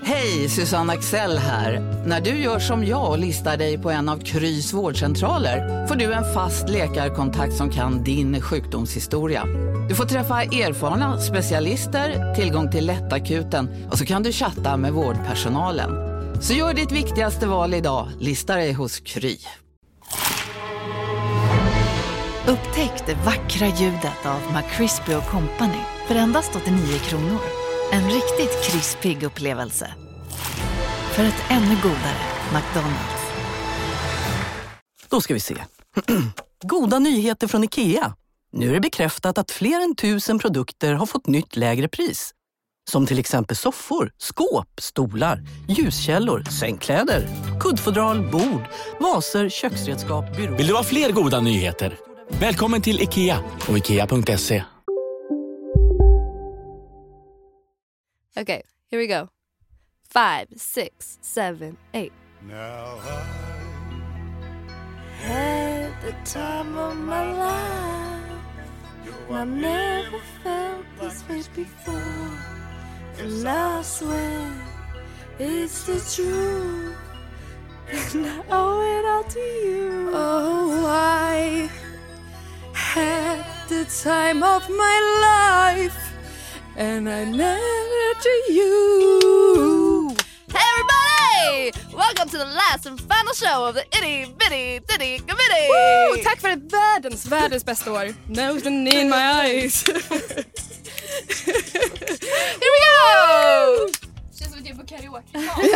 Hej, Susanne Axel här. När du gör som jag och listar dig på en av Krys vårdcentraler får du en fast läkarkontakt som kan din sjukdomshistoria. Du får träffa erfarna specialister, tillgång till lättakuten och så kan du chatta med vårdpersonalen. Så gör ditt viktigaste val idag, lista dig hos Kry. Upptäck det vackra ljudet av McCrispy & Company för endast 89 kronor. En riktigt krispig upplevelse. För ett ännu godare McDonald's. Då ska vi se. Goda nyheter från IKEA. Nu är det bekräftat att fler än 1000 produkter har fått nytt lägre pris. Som till exempel soffor, skåp, stolar, ljuskällor, sängkläder, kuddfodral, bord, vaser, köksredskap, byråer. Vill du ha fler goda nyheter? Välkommen till IKEA och IKEA.se. Okay, here we go. 5, 6, 7, 8. Now I Had the time of my life. I never felt this way before. And I swear it's the truth. And I owe it all to you. Oh, I had the time of my life. And I never to you. Hey everybody! Welcome to the last and final show of the Itty Bitty Titty Committee! Woo! Tack för ett världens bästa år. Notion in my eyes. Here we go! Känns som att jag är på karaoke.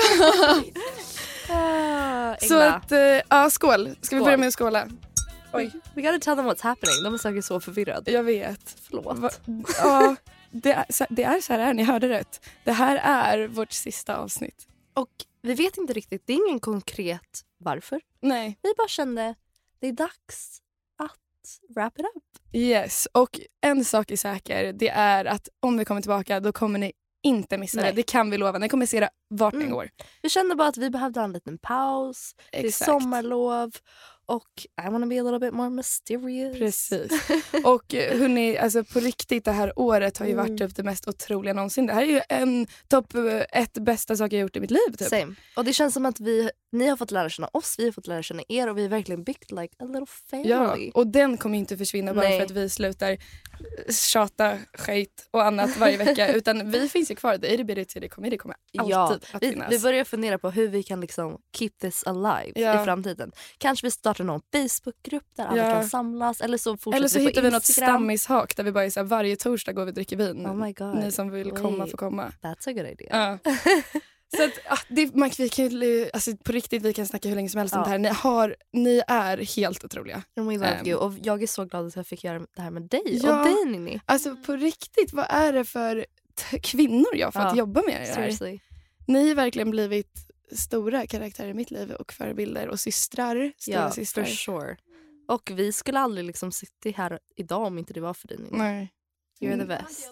Så att, ja, skål. Ska vi börja med att skåla? Oj. We gotta tell them what's happening. De är säkert så förvirrade. Jag vet. Förlåt. Ja, det är så här, ni hörde rätt. Det här är vårt sista avsnitt. Och vi vet inte riktigt, det är ingen konkret varför. Nej. Vi bara kände, det är dags att wrap it up. Yes, och en sak är säker. Det är att om vi kommer tillbaka, då kommer ni inte missa det. Det kan vi lova. Ni kommer se det vart ni går. Vi kände bara att vi behövde en liten paus. Exakt. Det är sommarlov. Och I wanna be a little bit more mysterious. Precis. Och hörni, alltså på riktigt, det här året har ju varit typ det mest otroliga någonsin. Det här är ju en topp 1 bästa sak jag gjort i mitt liv. Typ. Same. Och det känns som att ni har fått lära känna oss, vi har fått lära känna er och vi har verkligen byggt like a little family. Ja, och den kommer inte försvinna bara för att vi slutar tjata skit och annat varje vecka. Utan vi finns ju kvar. The Itty Bitty Titty Committee kommer alltid att finnas. Vi börjar fundera på hur vi kan liksom keep this alive i framtiden. Kanske vi startar någon Facebookgrupp där alla kan samlas. Eller så hittar vi något stammishak där vi bara är så här, varje torsdag går vi och dricker vin. Oh my God. Ni som vill komma får komma. That's a good idea. Ja. Så att, vi kan, alltså, på riktigt, vi kan snacka hur länge som helst om det här. Ni är helt otroliga. And we love you. Och jag är så glad att jag fick göra det här med dig. Och dig, Ninni. Alltså på riktigt, vad är det för kvinnor jag får att jobba med det här? Ni har verkligen blivit stora karaktärer i mitt liv och förebilder och systrar. Ja, systrar. for sure. Och vi skulle aldrig liksom sitta här idag om inte det var för dig, Ninni. Nej. You're the best.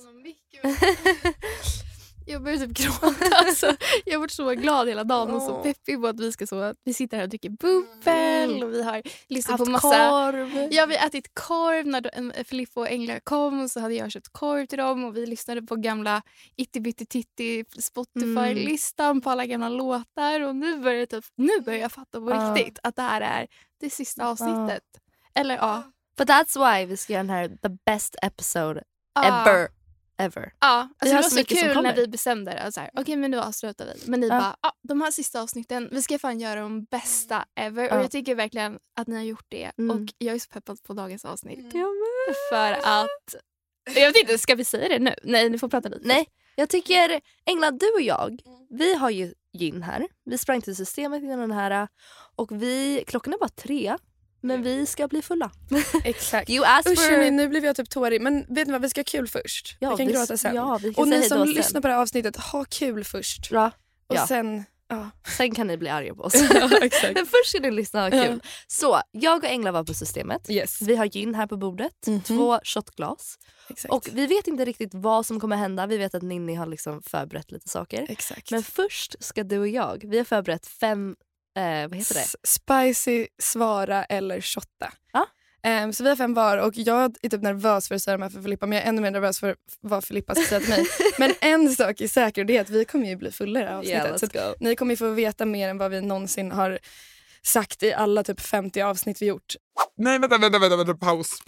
Jag börjar typ gråta. Alltså, jag har varit så glad hela dagen och så peppig på att vi sitter här och dricker bubbel och vi har lyssnat på massa korv. Ja, vi har ätit korv när Filippa och Engla kom, och så hade jag köpt korv till dem och vi lyssnade på gamla Itty Bitty Titty Spotify-listan på alla gamla låtar, och nu börjar jag fatta på riktigt att det här är det sista avsnittet. Eller But that's why vi ska göra den här the best episode ever. Ja, alltså det var så mycket kul när vi bestämde det. Så här, okej, men nu avslutar vi. Men ni bara, de här sista avsnitten, vi ska fan göra de bästa ever. Och jag tycker verkligen att ni har gjort det. Och jag är så peppad på dagens avsnitt. För att, jag vet inte, ska vi säga det nu? Nej, ni får prata lite. Nej, jag tycker, Engla, du och jag, vi har ju gin här. Vi sprang till systemet innan den här. Och klockan är bara 3. Men vi ska bli fulla. Exakt. Nu blev jag typ tårig. Men vet ni vad, vi ska ha kul först. Vi kan gråta sen. Ja, vi kan och säga ni som sen. lyssnar på det här avsnittet, ha kul först. Ja. Och sen... Sen kan ni bli arga på oss. Exakt. Men först ska ni lyssna och ha kul. Så, jag och Engla var på systemet. Yes. Vi har gin här på bordet. 2 shotglas. Exakt. Och vi vet inte riktigt vad som kommer hända. Vi vet att Ninni har liksom förberett lite saker. Exakt. Men först ska du och jag, vi har förberett 5 vad heter det? Spicy, svara eller shotta. Så vi har 5 var och jag är typ nervös för att säga de här för Filippa, men jag är ännu mer nervös för vad Filippa ska säga till mig. Men en sak är säker, det är att vi kommer ju bli fulla i det här avsnittet. Så ni kommer ju få veta mer än vad vi någonsin har sagt i alla typ 50 avsnitt vi gjort. Nej, vänta. Paus.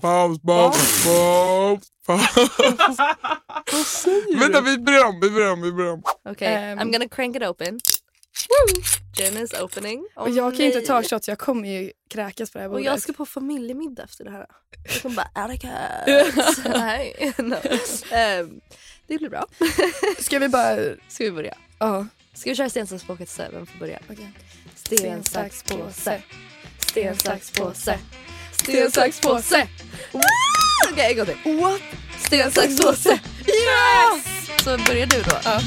Vänta, vi börjar om. Okay, I'm gonna crank it open. Jen is opening. Och jag kan ju inte ta shots, jag kommer ju kräkas på det här bordet. Och jag ska på familjemiddag efter det här. Jag kommer bara, Erika. Nej, no. Det blir bra. Ska vi börja? Ja. Ska vi köra sten, sax, påse? Vem får börja? Okej. Sten, sax, påse. Sten, sax, påse. Sten, sax, påse. Okej, gå till. What? Sten, sax, påse. Yes! Så börjar du då. Ja.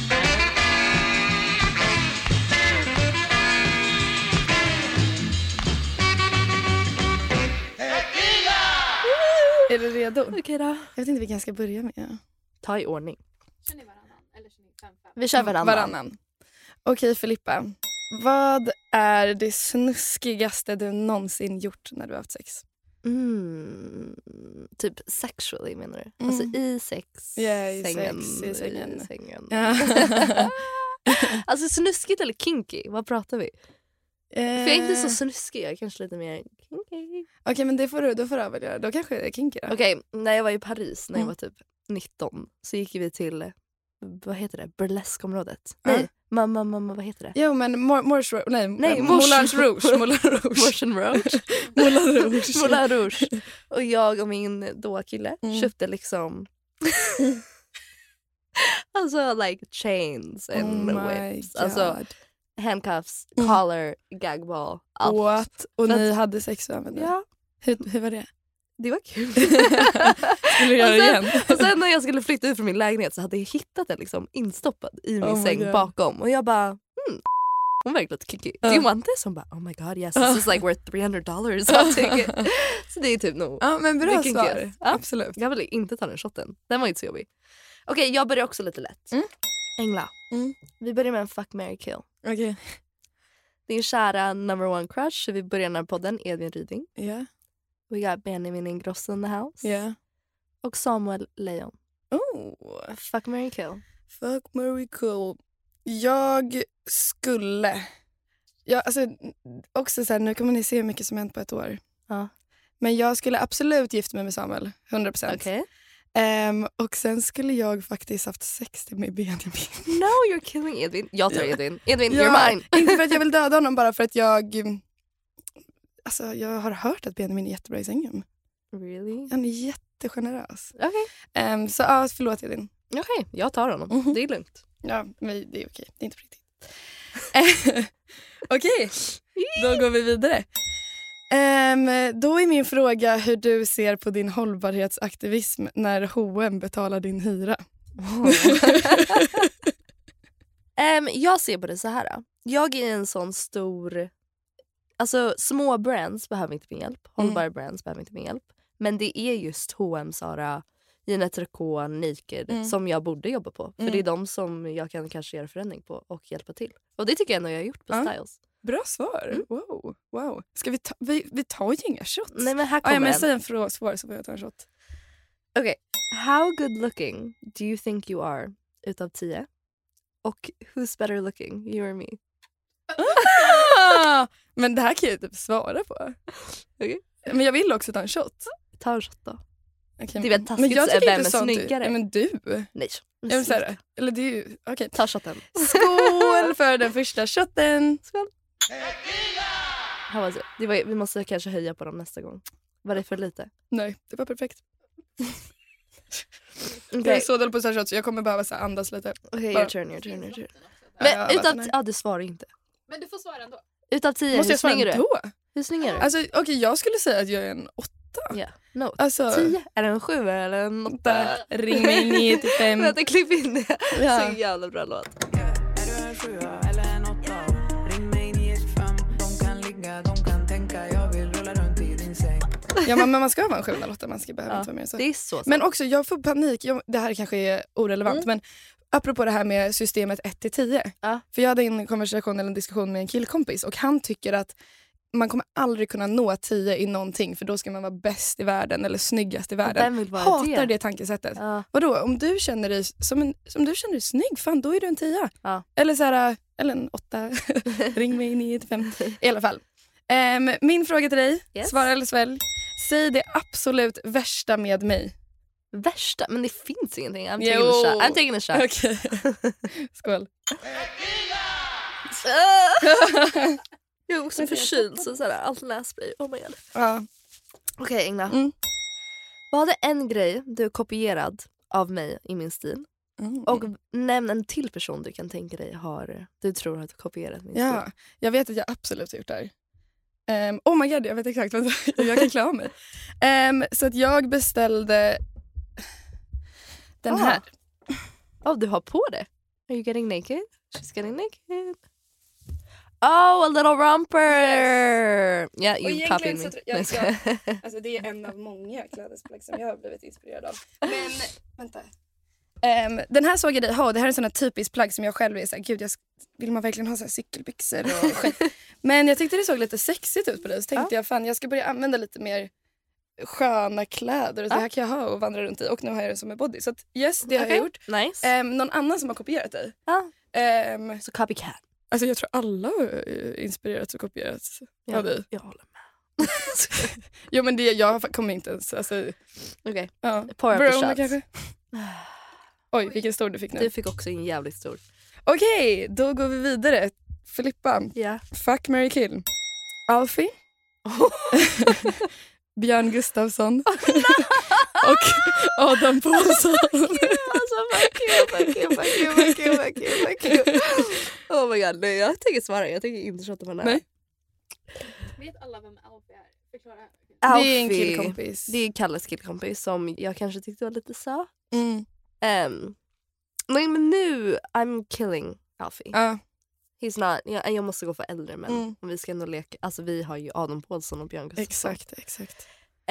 Är du redo? Okej då. Jag vet inte vilken jag ska börja med. Ta i ordning. Kör ni varannan? Eller kör ni 5-5? Vi kör varannan. Okej, Filippa. Vad är det snuskigaste du någonsin gjort när du har haft sex? Typ sexually menar du? Alltså i sex. Ja, i sängen. sex, i sängen. Ja. Alltså snuskigt eller kinky? Vad pratar vi? För jag är inte så snuskig, jag är kanske lite mer kinky. Okej, men då får du avgöra. Då kanske det är kinky då. Okej, när jag var i Paris när jag var typ 19 så gick vi till, vad heter det? Burleskområdet. Nej, mamma, vad heter det? Jo, men Moulin Rouge. Moulin Rouge. Och jag och min då kille köpte liksom alltså like chains and whips. Alltså handcuffs, collar, gagball, allt. What? Och ni hade sex och använde? Ja. Hur var det? Det var kul. Skulle du göra det igen? Och sen när jag skulle flytta ut från min lägenhet så hade jag hittat den liksom instoppad i min säng bakom. Och jag bara, hon verkar lite kinky. Do you want this? Hon bara, oh my god yes, this is like worth $300. I'll take it. Så det är typ nog. Ja, men bra svar. Ja, absolut. Jag vill inte ta den shotten. Den var inte så jobbig. Okej, jag börjar också lite lätt. Engla. Vi börjar med en fuck, marry, kill. Okej. Din kära number one crush. Så vi börjar den här podden, Edvin Ryding. Ja. Yeah. We got Benjamin Ingrosso in the house. Ja. Yeah. Och Samuel Lejon. Oh. Fuck, marry, kill. Fuck, marry, kill. Jag skulle... alltså, också så här, nu kommer ni se hur mycket som hänt på ett år. Ja. Men jag skulle absolut gifta mig med Samuel. 100%. Okej. Och sen skulle jag faktiskt haft sex med Benjamin. No, you're killing Edvin. Jag tar Edvin. Edvin, you're mine. Inte för att jag vill döda honom, bara för att jag... Alltså, jag har hört att Benjamin är jättebra i sängen. Really? Han är jättegenerös. Okej. Så ja, förlåt Edvin. Okej, jag tar honom. Det är lugnt. Ja, men det är okej. Det är inte på riktigt. Okej, då går vi vidare. Då är min fråga hur du ser på din hållbarhetsaktivism när H&M betalar din hyra. Jag ser på det så här. Jag är en sån stor... Alltså små brands behöver inte min hjälp. Hållbara brands behöver inte min hjälp. Men det är just H&M, Zara, Jeanette Tricot, Naked som jag borde jobba på. För det är de som jag kan kanske göra förändring på och hjälpa till. Och det tycker jag ändå jag har gjort på Styles. Bra svar. Wow. Ska vi tar ju inga shots. Nej, men här kommer men säg en svår så får jag ta en shot. Okej. How good looking do you think you are utav 10? Och who's better looking, you or me? Men det här kan jag typ svara på. Okay. Men jag vill också ta en shot. Ta en shot då. Okay, det är väl taskigt att säga vem är snyggare. Men du. Nej. Jag vill säga det. Eller det är ju... Okej. Ta shotten. Skål för den första shotten. Skål. Vi måste kanske höja på dem nästa gång. Var det för lite? Nej, det var perfekt. Okay. Jag är så dålig på så här shots så jag kommer behöva så andas lite. Okej, your turn. Men du svarar inte. Men du får svara ändå. Utav 10, måste hur slänger du? Hur slänger du? Alltså, okej, jag skulle säga att jag är en 8. Yeah. No. Alltså, 10? Är det en 7 eller en 8? Ring mig 9-5. Vänta, klipp in det. Ja. Så jävla bra låt. Är du en 7 eller en 8? Ring mig 9-5. De kan ligga, de kan tänka. Jag vill rulla runt i din säng. Ja, men man ska vara en 7 eller 8. Man ska behöva inte vara mer så. Det är så. Men också, jag får panik. Det här kanske är orelevant, men apropå det här med systemet 1-10. För jag hade en konversation eller en diskussion med en killkompis och han tycker att man kommer aldrig kunna nå 10 i någonting, för då ska man vara bäst i världen eller snyggast i världen. Vem vill vara Hatar det tankesättet. Vadå, om du känner dig om du känner dig snygg, fan, då är du en 10. Eller så här, eller en 8. Ring mig 9-5. I alla fall. Min fråga till dig, svara eller svälj. Säg det absolut värsta med mig. Värsta? Men det finns ingenting. I'm taking a shot. Okay. Skål. Jag är också förkyld, så allt nässpray. Oh my god. Okej, Engla. Vad är en grej du kopierad av mig i min stil? Och nämn en till person du kan tänka dig du tror har kopierat min stil. Jag vet att jag absolut har gjort det här. Oh my god, jag vet exakt vad jag kan klä av mig. Så att jag beställde den här. Du har på det? Are you getting naked? She's getting naked. Oh, a little romper! Yes. Yeah, you copied me. Alltså det är en av många klädesplagg som jag har blivit inspirerad av. Men, vänta. Den här såg jag dig ha. Det här är en sån här typisk plagg som jag själv är såhär, gud, vill man verkligen ha så här cykelbyxor och skit. Men jag tyckte det såg lite sexigt ut på dig. Så tänkte jag, fan, jag ska börja använda lite mer sköna kläder. Och det här kan jag ha och vandra runt i. Och nu har jag den som en body. Så att, det har jag gjort. Nice. Någon annan som har kopierat dig? Så copycat. Alltså jag tror alla har inspirerats och kopierats av dig. Jag håller med. Jo, men jag kommer inte ens. Alltså, okej. Pour up the shots. Kanske. Oj, vilken stor du fick nu. Du fick också en jävligt stor. Okej, då går vi vidare. Filippa. Fuck, marry, kill. Alfie. Björn Gustafsson. Och Adam Paulsson. Fuck you. Oh my god, nej, jag tänker svara. Jag tänker inte köta på den här. Nej. Vet alla vem Alfie är? Förklara. Alfie. Det är en killkompis. Det är Kalles killkompis som jag kanske tyckte var lite söt. Men nu, I'm killing Alfie. He's not, jag måste gå för äldre män. Om vi ska ändå leka. Alltså vi har ju Adam Paulsson och Björn Gustafsson. Exakt.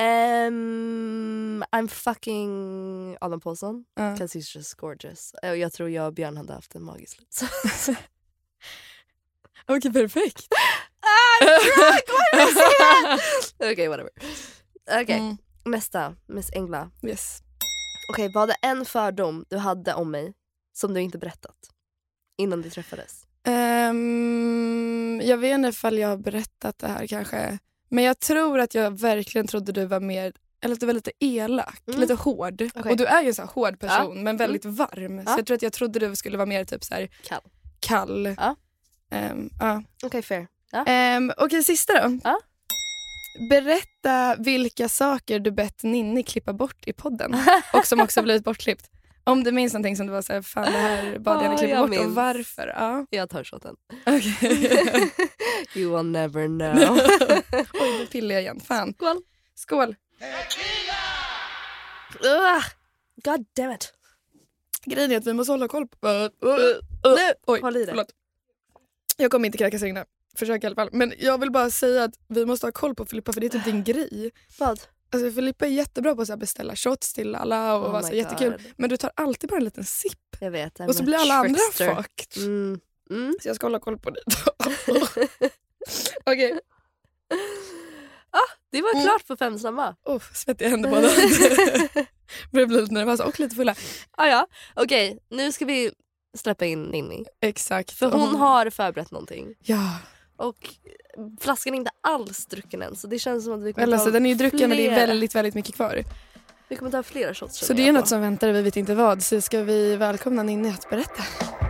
I'm fucking Adam Paulsson. Because he's just gorgeous. Jag tror jag och Björn hade haft en magisk slut. Okej, perfekt. Okej, whatever. Okej, nästa. Miss Engla. Yes. Okej, vad är en fördom du hade om mig som du inte berättat innan vi träffades? Jag vet inte ifall jag har berättat det här kanske. Men jag tror att jag verkligen trodde du var mer, eller att du var lite elak, lite hård. Okay. Och du är ju en så här hård person, men väldigt varm. Så jag trodde du skulle vara mer typ så här kall. Okej, fair. Okej, sista då. Berätta vilka saker du bett Ninni klippa bort i podden. Och som också blivit bortklippt. Om du minns någonting som du var så här, fan, det här bad jag henne klippa bort. Och varför? Jag tar shoten. Okay. You will never know. Oj, nu pillar jag igen. Fan. Skål. God damn it. Grejen är att vi måste hålla koll på... Oj, håll i det. Förlåt. Jag kommer inte kräkas regna. Försök i alla fall. Men jag vill bara säga att vi måste ha koll på Filippa, för det är typ din grej. Vad? Alltså Filippa är jättebra på att beställa shots till alla och vara så jättekul. Men du tar alltid bara en liten sipp. Jag vet. Och så blir alla andra fucked. Så jag ska hålla koll på det. Okej. Det var klart på 5 snabba. Svettiga händer båda. Börjar bli lite nervösa och lite fulla. Okej, nu ska vi släppa in Ninni. Exakt. För hon har förberett någonting. Ja. Och flaskan är inte alls drucken än. Så det känns som att vi kommer ta den är ju drucken, men det är väldigt, väldigt mycket kvar. Vi kommer ta flera shots. Så det är något som väntar, vi vet inte vad. Så ska vi välkomna Ninni att berätta.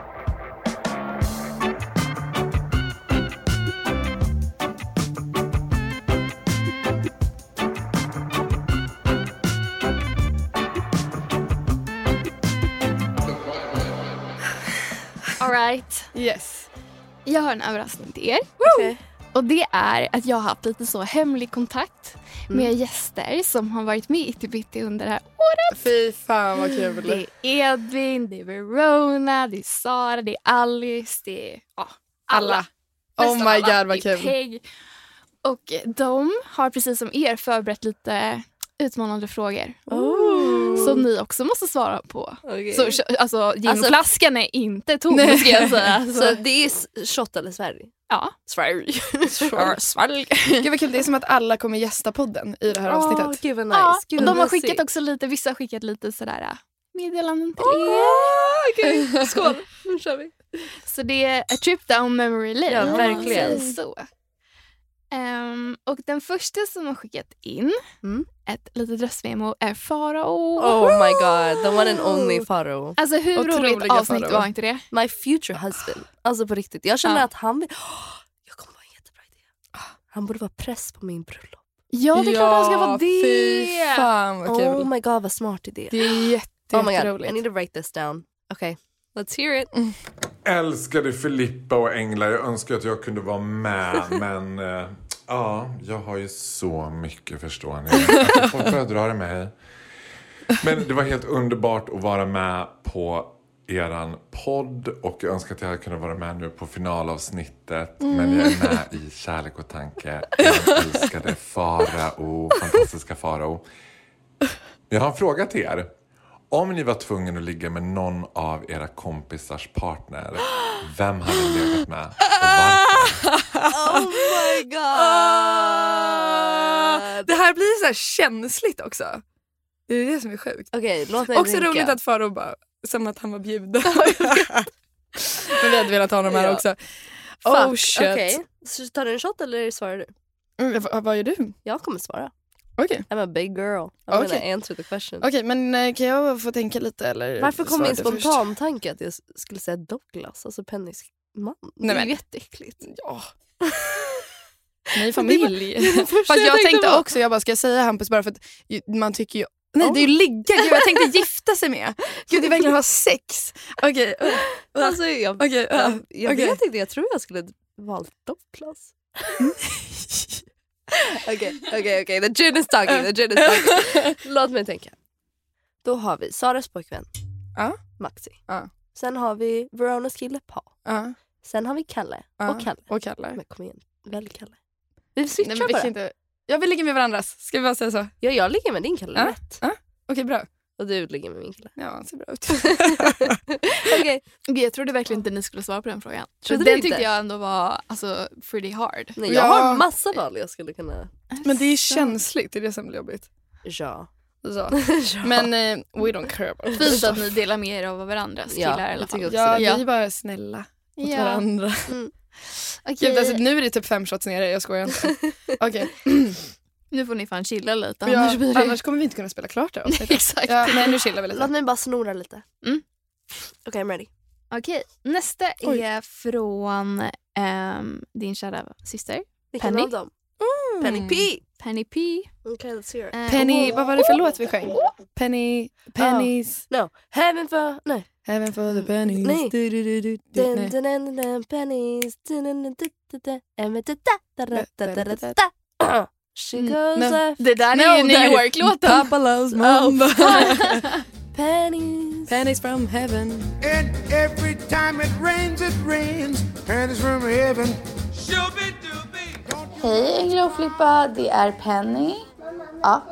All right. Yes. Jag har en överraskning till er. Okay. Och det är att jag har haft lite så hemlig kontakt med gäster som har varit med i Itty-Bitty under det här året. Fy fan vad kul. Det är Edvin, det är Verona, det är Sara, det är Alice, det är alla. Oh my god vad kul. Peg. Och de har precis som er förberett lite utmanande frågor. som ni också måste svara på. Okay. Så alltså ginflaskan är inte tom, ska jag säga. Alltså. Så det är shot eller Sverige? Ja. Sverige. Gud vad kul, det är som att alla kommer gästa podden i det här avsnittet. Gud vad nice. Ja, Gud, och de har skickat också lite, vissa har skickat lite sådär meddelanden till okay. Skål, nu kör vi. Så det är a trip down memory lane. Ja, verkligen. Så. Och den första som har skickat in ett litet röstmemo är Farao. Oh my god, the one and only Farao. Alltså hur roligt avsnitt var inte det? My future husband. Alltså på riktigt. Jag känner att han vill... jag kommer vara en jättebra idé. Han borde vara press på min bröllop. Ja, det är klart han ska vara det. Fy fan vad kul. Oh my god, vad smart idé. Det är jätteroligt. I need to write this down. Okay, let's hear it. Älskade Filippa och Engla. Jag önskar att jag kunde vara med. Men ja, jag har ju så mycket, förstår ni. Jag får fördra mig. Men det var helt underbart att vara med på eran podd. Och jag önskar att jag hade kunnat vara med nu på finalavsnittet. Men jag är med i Kärlek och tanke. Jag älskade Farao, fantastiska Farao. Jag har en fråga till er. Om ni var tvungen att ligga med någon av era kompisars partner, vem hade ni legat med och varför? Oh my god! Det här blir så här känsligt också. Det är det som är sjukt. Okay, låt mig också tänka. Roligt att Farao bara, som att han var bjuden. Men vi hade velat ha honom här också. Oh shit. Okay. Så tar du en shot eller svarar du? Vad gör du? Jag kommer svara. Okay. I'm a big girl. I'm gonna answer the question. Okej, men kan jag få tänka lite? Eller varför kom min spontan tanke att jag skulle säga Douglas? Alltså Pennys man. Nej, det är jätteäckligt. Ja. Nej, familj. Fast jag tänkte också, jag bara, ska jag säga Hampus bara för att man tycker ju... Nej, det är ju ligga. Gud, jag tänkte gifta sig med. Gud, det är verkligen ha sex. Okej. Alltså, jag vet inte, jag tror jag skulle valt Douglas. Okej. The gin is talking. Låt mig tänka. Då har vi Saras pojkvän. Maxi. Sen har vi Veronas kille Paul. Sen har vi Kalle. Och Kalle. Men kom igen, välj Kalle. Vi switchar bara. Inte... Jag vill ligga med varandras. Ska vi bara säga så? Ja, jag ligger med din Kalle. Rätt. Okej, bra. Och du ligger med min kille. Ja, han ser bra ut. Okej. Jag trodde verkligen inte ni skulle svara på den frågan. Den tyckte jag ändå var pretty hard. Nej, jag har massa val jag skulle kunna... Men det är känsligt, det är det som blir jobbigt. Ja. Men we don't care about it. Fint att ni delar med er av varandras killar i alla fall. Ja, vi är bara snälla mot varandra. Gud, alltså, nu är det typ 5 shots nere, jag skojar inte. Okej. Nu får ni fan chilla lite. Annars kommer vi inte kunna spela klart det. Exakt. Nej, nu chillar vi lite. Låt mig bara snora lite. Okej, I'm ready. Okej, nästa är från din kära syster. Vilken av dem? Penny P. Penny P. Okej, let's hear it. Penny, vad var det för låt vi sjöng? Pennies. No, Heaven for... Heaven for the pennies. Nej. She goes det där är ju New York-låten. Papa loves mama. Pennies. Pennies from heaven. And every time it rains, pennies from heaven. Hej Engla och Filippa, det är Penny. Ja.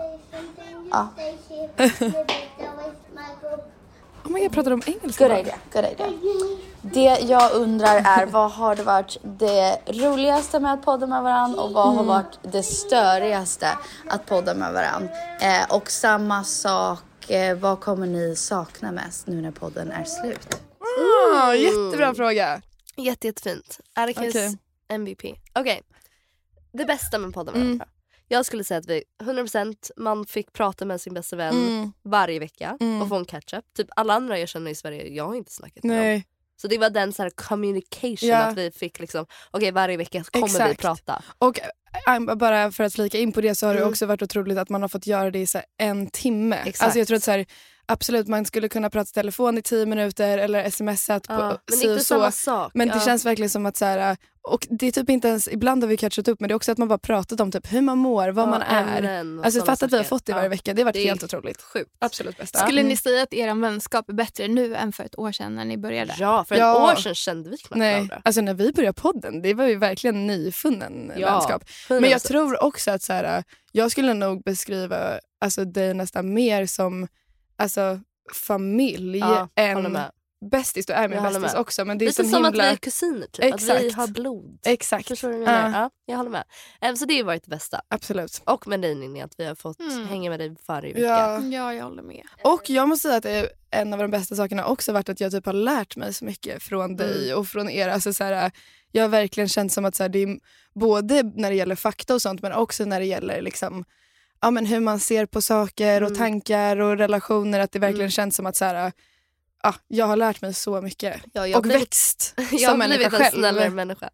Oh my God, pratar de engelska? Good idea. Det jag undrar är, vad har det varit det roligaste med att podda med varandra och vad har varit det störigaste att podda med varandra? Och samma sak, vad kommer ni sakna mest nu när podden är slut? Jättebra fråga. Jättefint. Erikes MVP. Okej. Det bästa med podden med varandra. Jag skulle säga att vi 100% man fick prata med sin bästa vän varje vecka och få en catch-up. Typ alla andra jag känner i Sverige, jag har inte snackat med dem. Så det var den så här communication att vi fick liksom, okej, varje vecka kommer vi prata. Och bara för att flika in på det så har det också varit otroligt att man har fått göra det i så här 1 timme. Exakt. Alltså jag tror att så här, absolut man skulle kunna prata telefon i 10 minuter eller smsat på men inte samma sak. Men det känns verkligen som att så här, och det är typ inte ens, ibland har vi catchat upp, men det är också att man bara pratat om typ hur man mår, vad man är. Alltså fatta att vi har fått det varje vecka. Det har varit helt otroligt. Sjukt. Absolut bästa. Skulle ni säga att er vänskap är bättre nu än för ett år sedan när ni började? Ja, för ett år sedan kände vi knappt varandra. Alltså när vi började podden, det var ju verkligen nyfunnen vänskap. 100%. Men jag tror också att så här, jag skulle nog beskriva alltså dig nästan mer som alltså, familj än bästis. Du är min bästis också. Men det är lite som att vi är kusiner typ. Exakt. Att vi har blod. Exakt. Förstår du vad jag menar? Ja, jag håller med. Så det har varit det bästa. Absolut. Och med dig Ninni, att vi har fått hänga med dig varje vecka. Ja, jag håller med. Och jag måste säga att det är en av de bästa sakerna också varit att jag typ har lärt mig så mycket från dig och från er. Alltså, så här, jag har verkligen känt som att så här, det är både när det gäller fakta och sånt men också när det gäller liksom, ja, men hur man ser på saker och tankar och relationer. Att det verkligen känns som att så här, jag har lärt mig så mycket. Och växt som människa själv. Jag har blivit en snällare människa.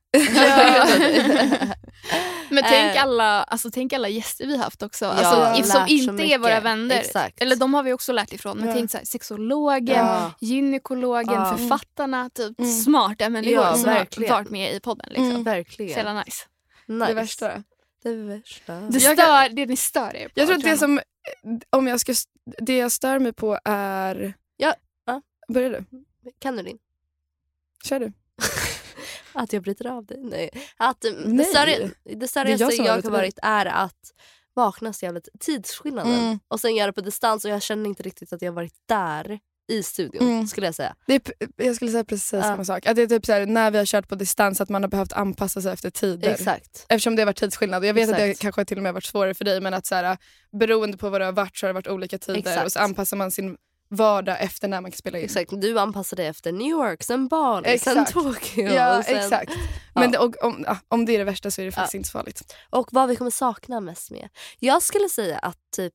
Men tänk alla gäster vi haft också. Alltså, som inte är våra vänner. Exakt. Eller de har vi också lärt ifrån. Men tänk så här, sexologen, gynekologen, författarna. Typ smarta människor som har varit med i podden. Liksom. Verkligen. Så jävla nice. Det värsta. Det ni stör er på. Jag tror att det som, det jag stör mig på är... Börjar du? Kan du din? Kör du. Att jag bryter av dig? Nej. Det större jag har varit är att vakna så jävla tidsskillnaden. Och sen göra det på distans och jag känner inte riktigt att jag har varit där i studion skulle jag säga. Jag skulle säga precis samma sak. Att det är typ så här, när vi har kört på distans att man har behövt anpassa sig efter tider. Exakt. Eftersom det har varit tidsskillnad. Och jag vet att det kanske till och med varit svårare för dig men att så här, beroende på vad det har varit så har det varit olika tider. Exakt. Och så anpassar man sin vardag efter när man kan spela in. Exakt, du anpassar dig efter New York, sen Bali, sen Tokyo. Ja, sen... exakt. Men om det är det värsta så är det faktiskt inte så farligt. Och vad vi kommer sakna mest med. Jag skulle säga att typ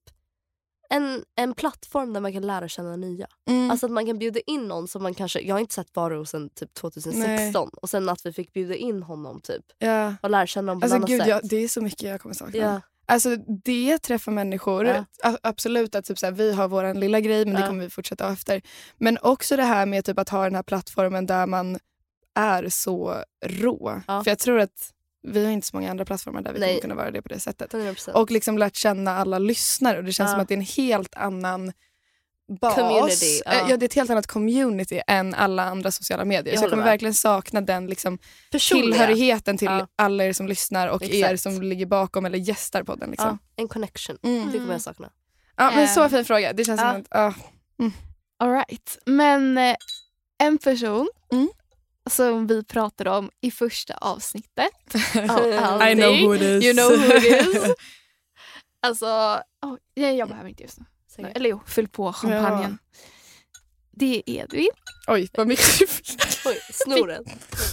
en plattform där man kan lära känna nya. Alltså att man kan bjuda in någon som man kanske... Jag har inte sett Varo sedan typ 2016. Nej. Och sen att vi fick bjuda in honom typ. Ja. Och lära känna honom på något sätt. Det är så mycket jag kommer sakna. Ja. Alltså det träffar människor. Absolut att typ, så här, vi har våran lilla grej men det kommer vi fortsätta efter. Men också det här med typ, att ha den här plattformen där man är så rå. För jag tror att vi har inte så många andra plattformar där vi kommer kunna vara det på det sättet. 100%. Och liksom lärt känna alla lyssnare. Och det känns som att det är en helt annan bas. Community. Ja, det är ett helt annat community än alla andra sociala medier. Så jag kommer verkligen sakna den liksom, tillhörigheten till alla er som lyssnar och er som ligger bakom eller gästar på den. Liksom. En connection. Det kommer jag sakna. Ja, men så fin fråga. Det känns som att... All right. Men en person som vi pratade om i första avsnittet. I know who it is. You know who it is. Alltså, jag behöver inte just nu. Eller fyll på champagnen. Det är Edvin. Oj, vad mycket. Oj, snoren.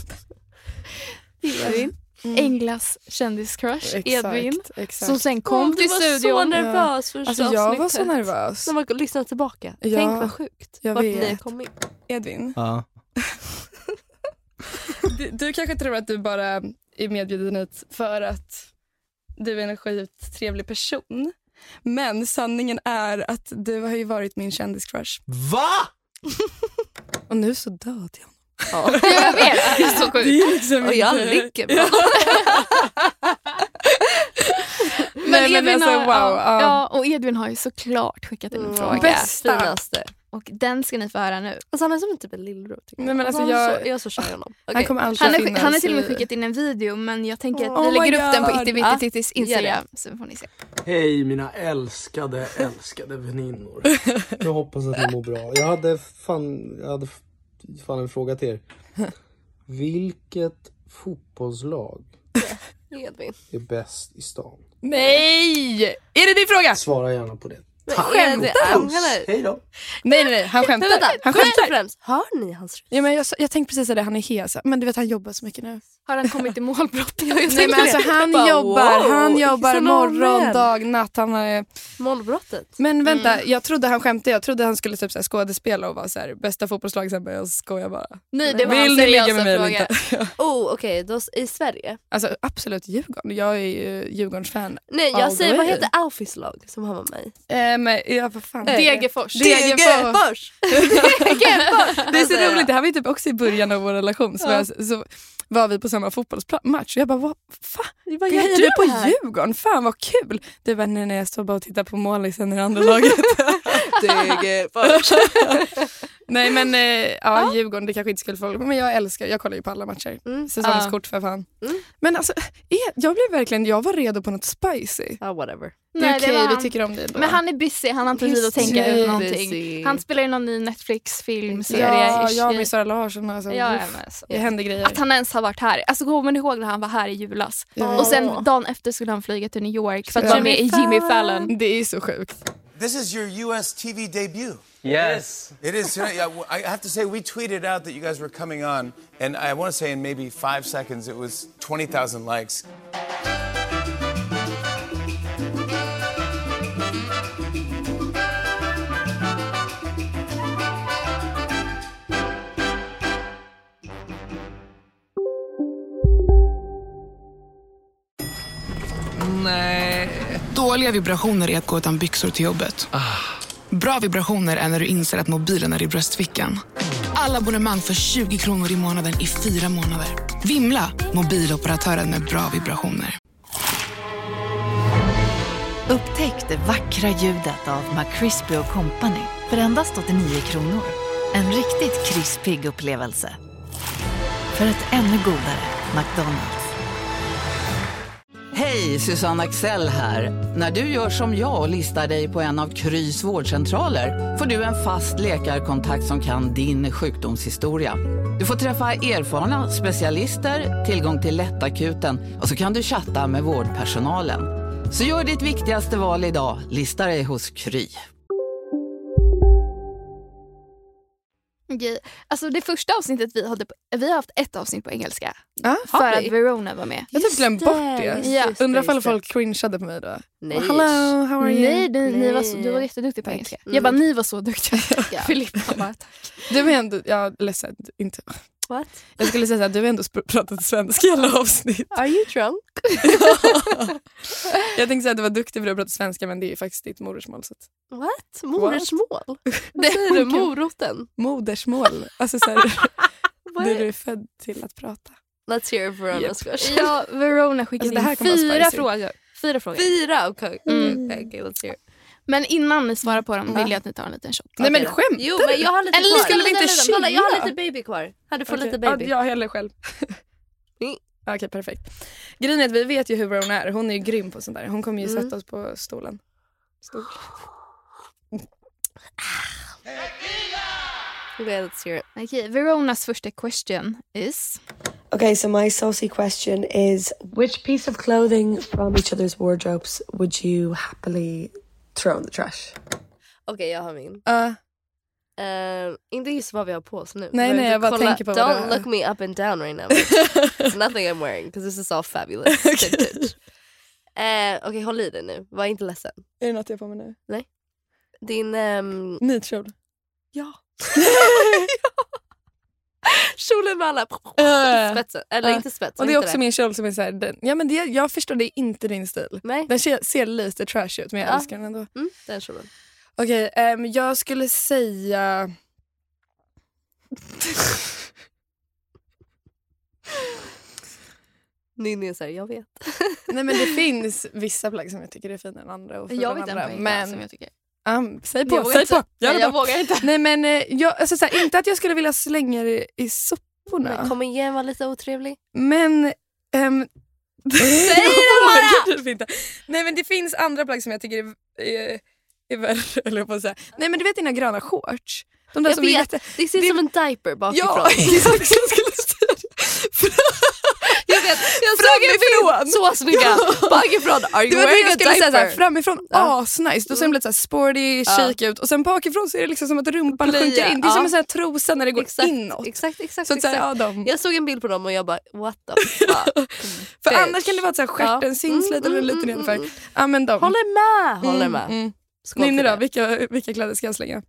Det är Edvin. Englas kändiscrush. Edvin. Exakt. Som sen kom till studion. Du var så nervös för alltså, jag var så nervös. När man lyssnar tillbaka. Tänk vad sjukt. Jag vet. Ni kom in. Edvin. Ja. Du kanske tror att du bara är medbjuden hit för att du är en sjukt trevlig person. Men sanningen är att du har ju varit min kändiscrush. Va? Och nu så död jag. Ja. Jag vet, det är så sjukt. Det är liksom och jag ligger bra. Men Edvin och Edvin har ju såklart skickat en fråga. Bästa. Och den ska ni få höra nu. Alltså han är som typ en lillbror. Nej, men alltså jag är så kär honom. Okay. Han kommer alltid finnas. Han har till och med skickat in en video. Men jag tänker att vi lägger upp den på Ittivittis Instagram. Så får ni se. Hej mina älskade väninnor. Jag hoppas att ni mår bra. Jag hade fan en fråga till er. Vilket fotbollslag är bäst i stan? Nej! Är det din fråga? Svara gärna på det. Hej då. Nej, han skämtar. Han skämtar främst. Hör ni hans röst? Ja, men jag tänkte precis att han är hes. Men du vet, han jobbar så mycket nu. Har han kommit i målbrott? Nej, men alltså, han jobbar morgon, dag, natt. Han är... Målbrottet. Men vänta, jag trodde han skämtade. Jag trodde han skulle typ så här skådespela och vara så här, bästa fotbollslag. Sen jag skojar bara. Nej, det var en seriös fråga. Okej, då i Sverige. Alltså absolut Djurgården. Jag är ju Djurgårdsfan. Nej, jag säger, vad heter Alfis lag som har med mig? Men vad fan. Degerfors. Det är så roligt. Det här var ju typ också i början av vår relation. Så var vi på samma fotbollsmatch. Och jag bara, vad gör du på Djurgården? Fan vad kul. Det var när jag stod bara och tittade på målisen i det andra laget. Degerfors. Nej men Djurgården, det kanske inte skulle få. Men jag kollar ju på alla matcher. Säsongskort för fan. Men alltså, jag var redo på något spicy. Whatever. Det är okej, vi tycker om det då. Men han är busy, han har inte tid att tänka ut någonting. Han spelar ju någon ny Netflix-filmserie. Ja, med Sara Larsson. Alltså, det händer grejer. Att han ens har varit här. Alltså kommer ni ihåg när han var här i julas? Och sen dagen efter skulle han flyga till New York för att vara med i Jimmy Fallon. Det är så sjukt. This is your US TV debut. Yes. It is. I have to say, we tweeted out that you guys were coming on, and I want to say in maybe 5 seconds it was 20,000 likes. Nej. Dåliga vibrationer är att gå utan byxor till jobbet. Bra vibrationer är när du inser att mobilen är i bröstfickan. Alla abonnemang för 20 kronor i månaden i 4 månader. Vimla, mobiloperatören med bra vibrationer. Upptäck det vackra ljudet av McCrispy & Company för endast 89 kronor. En riktigt krispig upplevelse. För ett ännu godare McDonald's. Hej, Susanne Axel här. När du gör som jag och listar dig på en av Krys vårdcentraler får du en fast läkarkontakt som kan din sjukdomshistoria. Du får träffa erfarna specialister, tillgång till lättakuten och så kan du chatta med vårdpersonalen. Så gör ditt viktigaste val idag, lista dig hos Kry. Okej. Alltså det första avsnittet vi har haft ett avsnitt på engelska. För att Verona var med. Jag har typ glömt bort det. Ja. Undrar om folk cringeade på mig då. Nej. Hello, how are you? Nej, du var jätteduktig på engelska. Jag bara, ni var så duktiga. Filippa bara, tack. Du är ändå, jag ledsen, inte. What? Jag skulle säga att du har ändå pratat svenska i alla avsnitt. Are you drunk? Jag tänkte säga att du var duktig för att prata svenska, men det är ju faktiskt ditt modersmål. Så att... What? Modersmål? Vad säger du? Moroten? Modersmål. Alltså så här, det du är född till att prata. Let's hear Verona's question. Ja, Verona skickade alltså, in 4 frågor. 4 frågor. 4? Okej, let's hear. Men innan ni svarar på dem vill jag att ni tar en liten shot. Nej men skämtar du? Jo, men jag har lite kvar. Skulle vi inte kolla, jag har lite baby kvar. Har du fått lite baby? Ja, jag häller själv. Okej, perfekt. Grejen är att vi vet ju hur Verona är. Hon är ju grym på sånt där. Hon kommer ju sätta oss på stolen. Let's hear it. Okay, Verona's first question is... Okay, so my saucy question is, which piece of clothing from each other's wardrobes would you happily throw in the trash? Okej, jag har min. Inte just vad vi har på oss nu. Nej, jag bara tänker på vad Don't look me up and down right now. It's nothing I'm wearing, because this is all fabulous. Okej, håll i dig nu. Var inte ledsen. Är det något jag får med nu? Nej. Din... nitkjol. Ja. Kjolen med alla spetsen. Eller inte spets. Och det är också min kjol som är så här, ja men jag förstår, det är inte din stil. Nej. Den ser lite trash ut, men jag älskar den ändå. Den kjolen. Okej, jag skulle säga... Ninni är såhär, jag vet. Nej men det finns vissa plagg som jag tycker är finare än andra. Och jag vet andra, en men som jag tycker. Säg på. Jag vågar inte. Nej men alltså, såhär, inte att jag skulle vilja slänga det i soporna. Men kom igen, var lite otrevlig. Men... Säg det bara! Nej men det finns andra plagg som jag tycker är värre, eller på att säga. Nej men du vet dina gröna shorts. De där jag som vet, det ser som en diaper bakifrån. Ja, exakt. Jag skulle säga det. Jag vet, jag såg en så snygga. Bakifrån, are you wearing a diaper? Säga, framifrån, nice. Då ser det lite så här sporty, chic ut. Och sen bakifrån så är det liksom som att rumpan sjunker in. Det är som en sån här trosa när det går inåt. Exakt. Så att säga, jag såg en bild på dem och jag bara, what the fuck. För annars kan det vara så här, stjärten syns lite eller lite nedanför. Ja, men de. Håller med. Ninni då, vilka kläder ska jag slänga?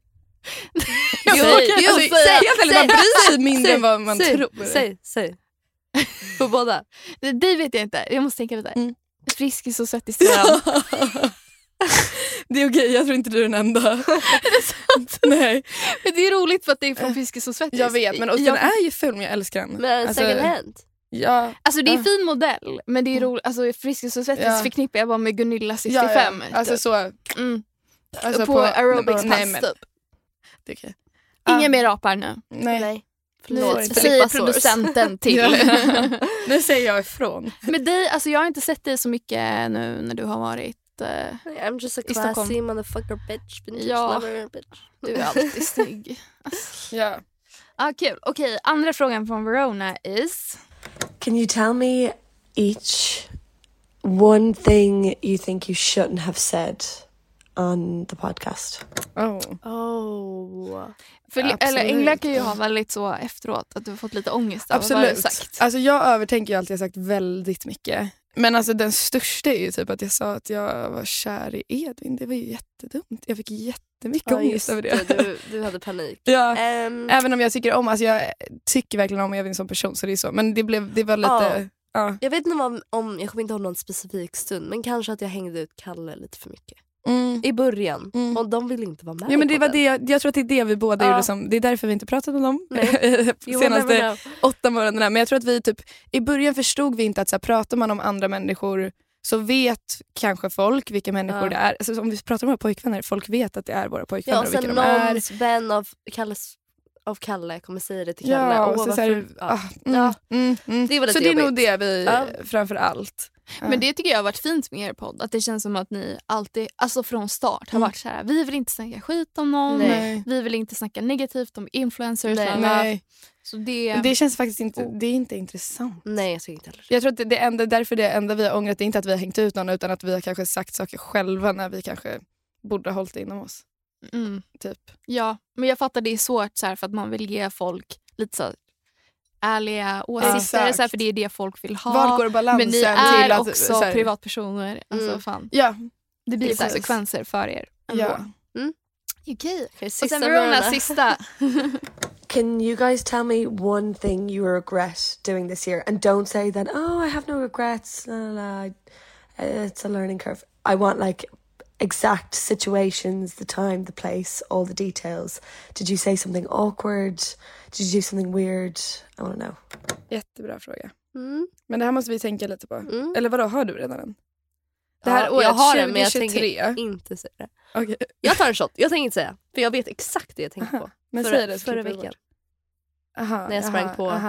Säg, man bryr sig mindre än vad man tror. Säg. På båda. Det vet jag inte. Jag måste tänka lite. Friskis och svettig strand. Det är okej, jag tror inte du är den enda. Är det sant? Nej. Men det är roligt för att det är från Friskis och svettig. Jag vet, men den är ju full, men jag älskar den. Men second hand? Ja. Alltså det är en fin modell, men det är roligt. Alltså Friskis och svettig förknippar jag bara med Gunilla 65. Alltså så. Alltså på aerobics pass typ. Det är okej. Ingen mer rapar nu. Nej. Nu säger producenten till. Nu säger jag ifrån. Med dig, alltså jag har inte sett dig så mycket nu när du har varit I'm just a classy motherfucker bitch. Bitch. Du är alltid snygg. Ja. Kul. Okej, andra frågan från Verona is... Can you tell me each one thing you think you shouldn't have said on the podcast? Eller Engla kan ju ha väldigt så efteråt att du har fått lite ångest. Absolut. Alltså jag övertänker ju alltid, jag har sagt väldigt mycket. Men alltså den största är ju typ att jag sa att jag var kär i Edvin. Det var ju jättedumt. Jag fick jättemycket ångest över det. Du hade panik. Ja, även om jag tycker om, alltså jag tycker verkligen om Edvin som person, så det är så. Men det var lite... Jag vet inte om jag kommer inte ha någon specifik stund, men kanske att jag hängde ut Kalle lite för mycket. I början. Och de vill inte vara med. Ja, men det var det, jag tror att det är det vi båda gjorde som, det är därför vi inte pratat om dem senaste 8 månaderna. Men jag tror att vi typ, i början förstod vi inte att så här, pratar man om andra människor så vet kanske folk vilka människor det är. Alltså, om vi pratar om våra pojkvänner, folk vet att det är våra pojkvänner och vilka de är. Någons vän av Kalle kommer säga det till Kalle. Ja, så det är nog det vi framför allt. Men det tycker jag har varit fint med er podd. Att det känns som att ni alltid, alltså från start har varit så här: vi vill inte snacka skit om någon. Nej. Vi vill inte snacka negativt om influencers. Nej. Så det känns faktiskt inte, det är inte intressant. Nej, jag tycker inte heller. Jag tror att det enda vi har ångrat är inte att vi har hängt ut någon, utan att vi har kanske sagt saker själva när vi kanske borde ha hållit det inom oss. Typ. Ja, men jag fattar det är svårt så här, för att man vill ge folk lite så ärliga åsikter så här, för det är det folk vill ha. Var går balansen? Men ni är till att, också här, privatpersoner. Alltså, fan. Ja. Det blir konsekvenser för er. Ja. Okej. Och sen Verona, sista. Can you guys tell me one thing you regret doing this year? And don't say that, I have no regrets. It's a learning curve. I want like exact situations, the time, the place, all the details. Did you say something awkward? Did you do something weird? I want to know. Jättebra fråga. Men det här måste vi tänka lite på. Eller vadå, har du redan den? Det här året, jag har 2023. den, men jag tänker inte säga det. Okay. Jag tar en shot, jag tänker inte säga. För jag vet exakt det jag tänkte på. Men säg det, förra veckan. När jag sprang på.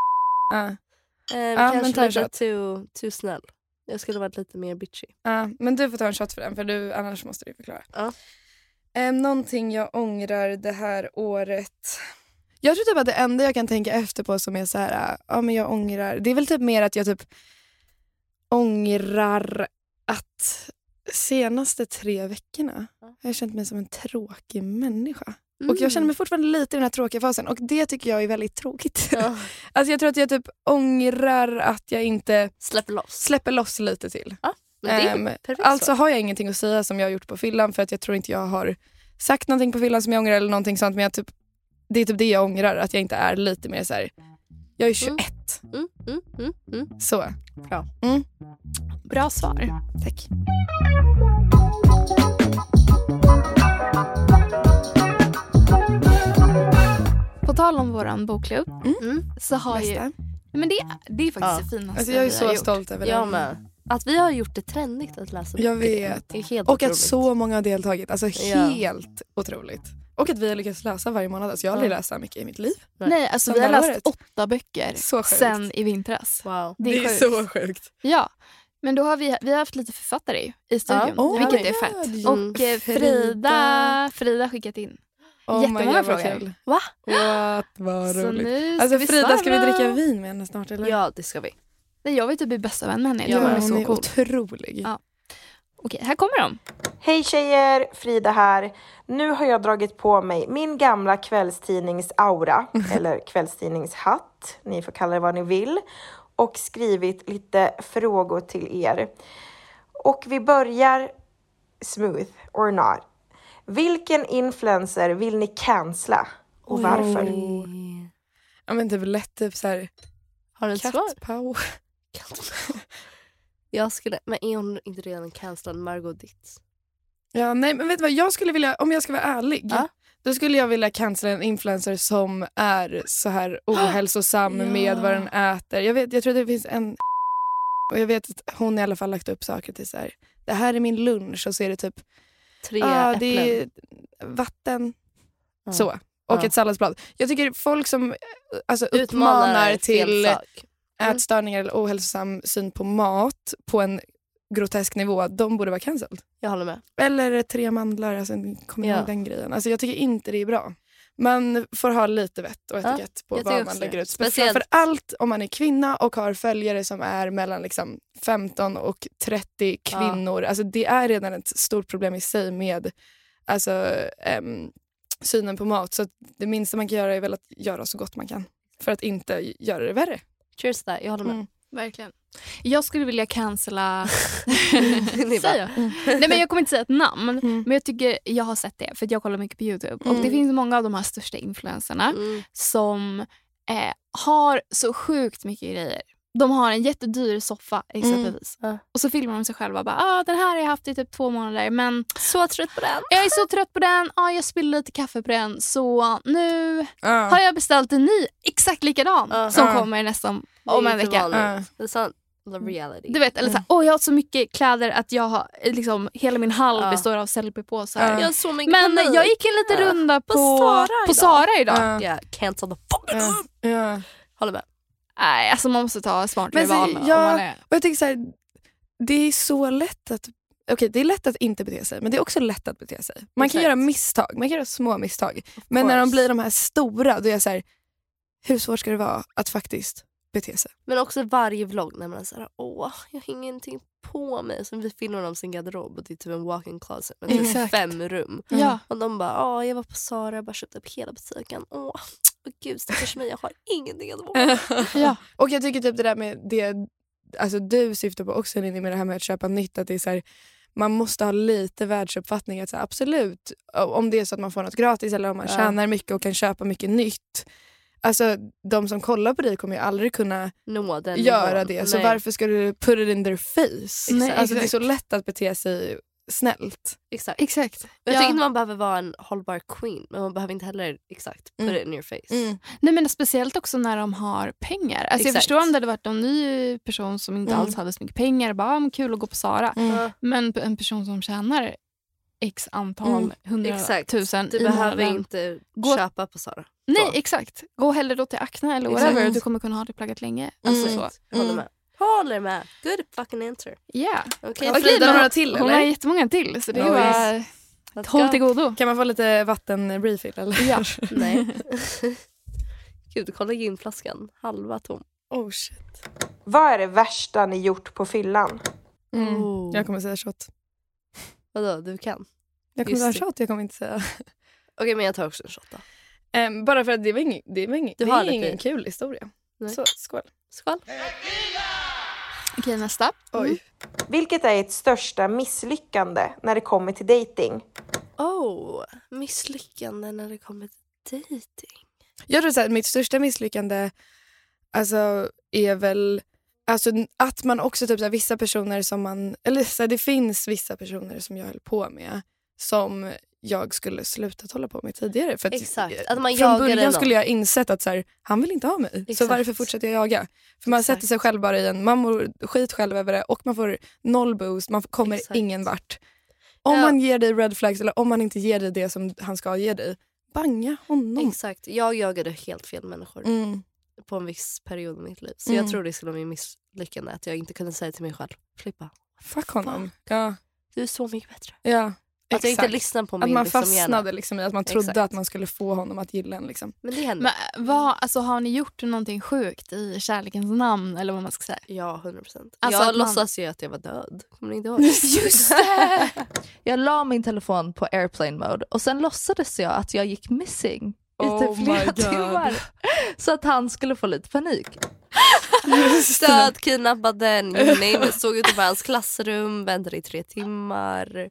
Men kanske lite too snäll. Jag skulle varit lite mer bitchy. Men du får ta en shot för den, för annars måste du förklara. Någonting jag ångrar det här året. Jag tror typ att det enda jag kan tänka efter på som är så här, men jag ångrar. Det är väl typ mer att jag typ ångrar att senaste 3 veckorna har jag känt mig som en tråkig människa. Och jag känner mig fortfarande lite i den här tråkiga fasen. Och det tycker jag är väldigt tråkigt. Alltså jag tror att jag typ ångrar att jag inte släpper loss lite till. Alltså har jag ingenting att säga som jag har gjort på fyllan, för att jag tror inte jag har sagt någonting på fyllan som jag ångrar eller någonting sånt. Men det är typ det jag ångrar, att jag inte är lite mer så här. Jag är 21. Så. Bra. Bra svar. Tack. På tal om våran bokklubb så har ju... Men det är faktiskt det finaste. Alltså jag är så stolt över det. Jag med. Att vi har gjort det trendigt att läsa. Jag vet. Det är helt och otroligt. Att så många har deltagit. Alltså helt otroligt. Och att vi har lyckats läsa varje månad. Alltså jag har aldrig läst så mycket i mitt liv. Nej, alltså vi har läst 8 böcker sen i vintras. Wow. Det är så sjukt. Ja. Men då har vi har haft lite författare i studion, vilket är fett. Och Frida skickat in jättemånga frågor. Va? Vad roligt. Alltså Frida, ska vi dricka vin med henne snart eller? Ja, det ska vi. Jag vill typ bli bästa vän med henne. Ja, hon är så så cool. Otrolig. Ja. Okej, här kommer de. Hej tjejer, Frida här. Nu har jag dragit på mig min gamla kvällstidningsaura, eller kvällstidningshatt, ni får kalla det vad ni vill, och skrivit lite frågor till er. Och vi börjar smooth or not. Vilken influencer vill ni cancella och varför? Ja, men det är väl lätt typ så här. Har du ett svar? Pau. Jag skulle, men är hon inte redan cancellad Margot Ditz? Ja, nej, men vet du vad, jag skulle vilja, om jag ska vara ärlig, då skulle jag vilja cancella en influencer som är så här ohälsosam med vad den äter. Jag tror det finns en, och jag vet att hon i alla fall lagt upp saker till så här. Det här är min lunch, och så är det typ 3 äpplen. det är vatten. Så. och ett salladsblad. Jag tycker folk som uppmanar till ätstörningar eller ohälsosam syn på mat på en grotesk nivå, de borde vara cancelled. Jag håller med. Eller 3 mandlar, alltså kommer ihåg den grejen. Alltså jag tycker inte det är bra. Man får ha lite vett och etikett på vad man lägger ut. Speciellt för allt om man är kvinna och har följare som är mellan liksom 15 och 30 kvinnor. Alltså det är redan ett stort problem i sig med synen på mat. Så det minsta man kan göra är väl att göra så gott man kan. För att inte göra det värre. Cheers där, jag håller med. Verkligen. Jag skulle vilja cancella... Nej, men jag kommer inte säga ett namn. Men jag tycker jag har sett det. För jag kollar mycket på YouTube. Och det finns många av de här största influencerna som har så sjukt mycket grejer. De har en jättedyr soffa exempelvis. Och så filmar de sig själva. Bara, den här har jag haft i typ 2 månader. Men så trött på den. Jag är så trött på den. Jag spiller lite kaffe på den. Så nu har jag beställt en ny exakt likadan. Som kommer nästan om en vecka. Det är sant. Reality. Du vet, eller så här, jag har så mycket kläder att jag har liksom, hela min hall består av selfie-påsar. Jag har så mycket jag gick en liten runda på Zara idag. Cancel the fucking Håller med. Nej, alltså man måste ta smartare val. Och jag tänker så här, det är så lätt att det är lätt att inte bete sig, men det är också lätt att bete sig. Man kan göra misstag, man kan göra små misstag. Men när de blir de här stora, då är jag så här, hur svårt ska det vara att faktiskt bete sig? Men också varje vlogg när man är såhär, jag har ingenting på mig. Som vi filmar om sin garderob och det är typ en walk-in closet med typ 5 rum. Och de bara, jag var på Zara och bara köpte upp hela butiken. Gud, stackars mig, jag har ingenting att vara. Och jag tycker typ det där med det, alltså du syftar på också med det här med att köpa nytt, att det är så här, man måste ha lite världsuppfattning att så här, absolut, om det är så att man får något gratis eller om man tjänar mycket och kan köpa mycket nytt. Alltså de som kollar på dig kommer ju aldrig kunna göra det. Så varför ska du put it in their face? Nej, alltså det är så lätt att bete sig snällt. Exakt. Jag tycker inte man behöver vara en hållbar queen, men man behöver inte heller put it in your face. Nej, men speciellt också när de har pengar. Alltså jag förstår om det hade varit en ny person som inte alls hade så mycket pengar och bara, kul att gå på Zara. Men en person som tjänar x antal 100,000. Du behöver inte köpa på Zara. Nej, exakt. Gå hellre då till Acne eller whatever. Du kommer kunna ha det plaggat länge. Alltså så. Håller med. Good fucking answer. Yeah. Okej, Frida har några till, hon eller? har jättemånga till. Så det är bara håll till godo. Kan man få lite vattenrefill, eller? Ja. Nej. Gud, kolla ginflaskan. Halva tom. Oh shit. Vad är det värsta ni gjort på fyllan? Jag kommer säga shot. Vadå, du kan? Jag kommer säga shot, jag kommer inte säga. Okej, men jag tar också en shot då. Bara för att det är ingen kul historia. Nej. Så, skål. Skål. Okej, nästa. Oj. Vilket är ert största misslyckande när det kommer till dating? Misslyckande när det kommer till dating. Jag tror att mitt största misslyckande är väl att man också typ vissa personer som man, eller det finns vissa personer som jag höll på med som jag skulle slutat hålla på med tidigare. För att man från början skulle jag insett att han vill inte ha mig. Exakt. Så varför fortsätter jag jaga? För man sätter sig själv bara man mår skit själv över det och man får 0 boost, man kommer ingen vart. Om man ger dig red flags eller om man inte ger dig det som han ska ge dig, banga honom. Exakt, jag jagade helt fel människor på en viss period i mitt liv. Så jag tror det skulle bli misslyckande att jag inte kunde säga till mig själv, Filippa, fuck honom. Ja. Du är så mycket bättre. Ja. Att jag inte lyssnar på min. Att man fastnade liksom i att man trodde att man skulle få honom att gilla en. Liksom. Men det hände. Men har ni gjort någonting sjukt i kärlekens namn eller vad man ska säga? Ja, 100%. Jag låtsas ju att jag var död. Kommer ni inte ihåg? Just det! Jag la min telefon på airplane mode och sen låtsades jag att jag gick missing i flera timmar. Så att han skulle få lite panik. Stöd, kidnappade, you name it. Såg ut på hans klassrum, väntade i 3 timmar.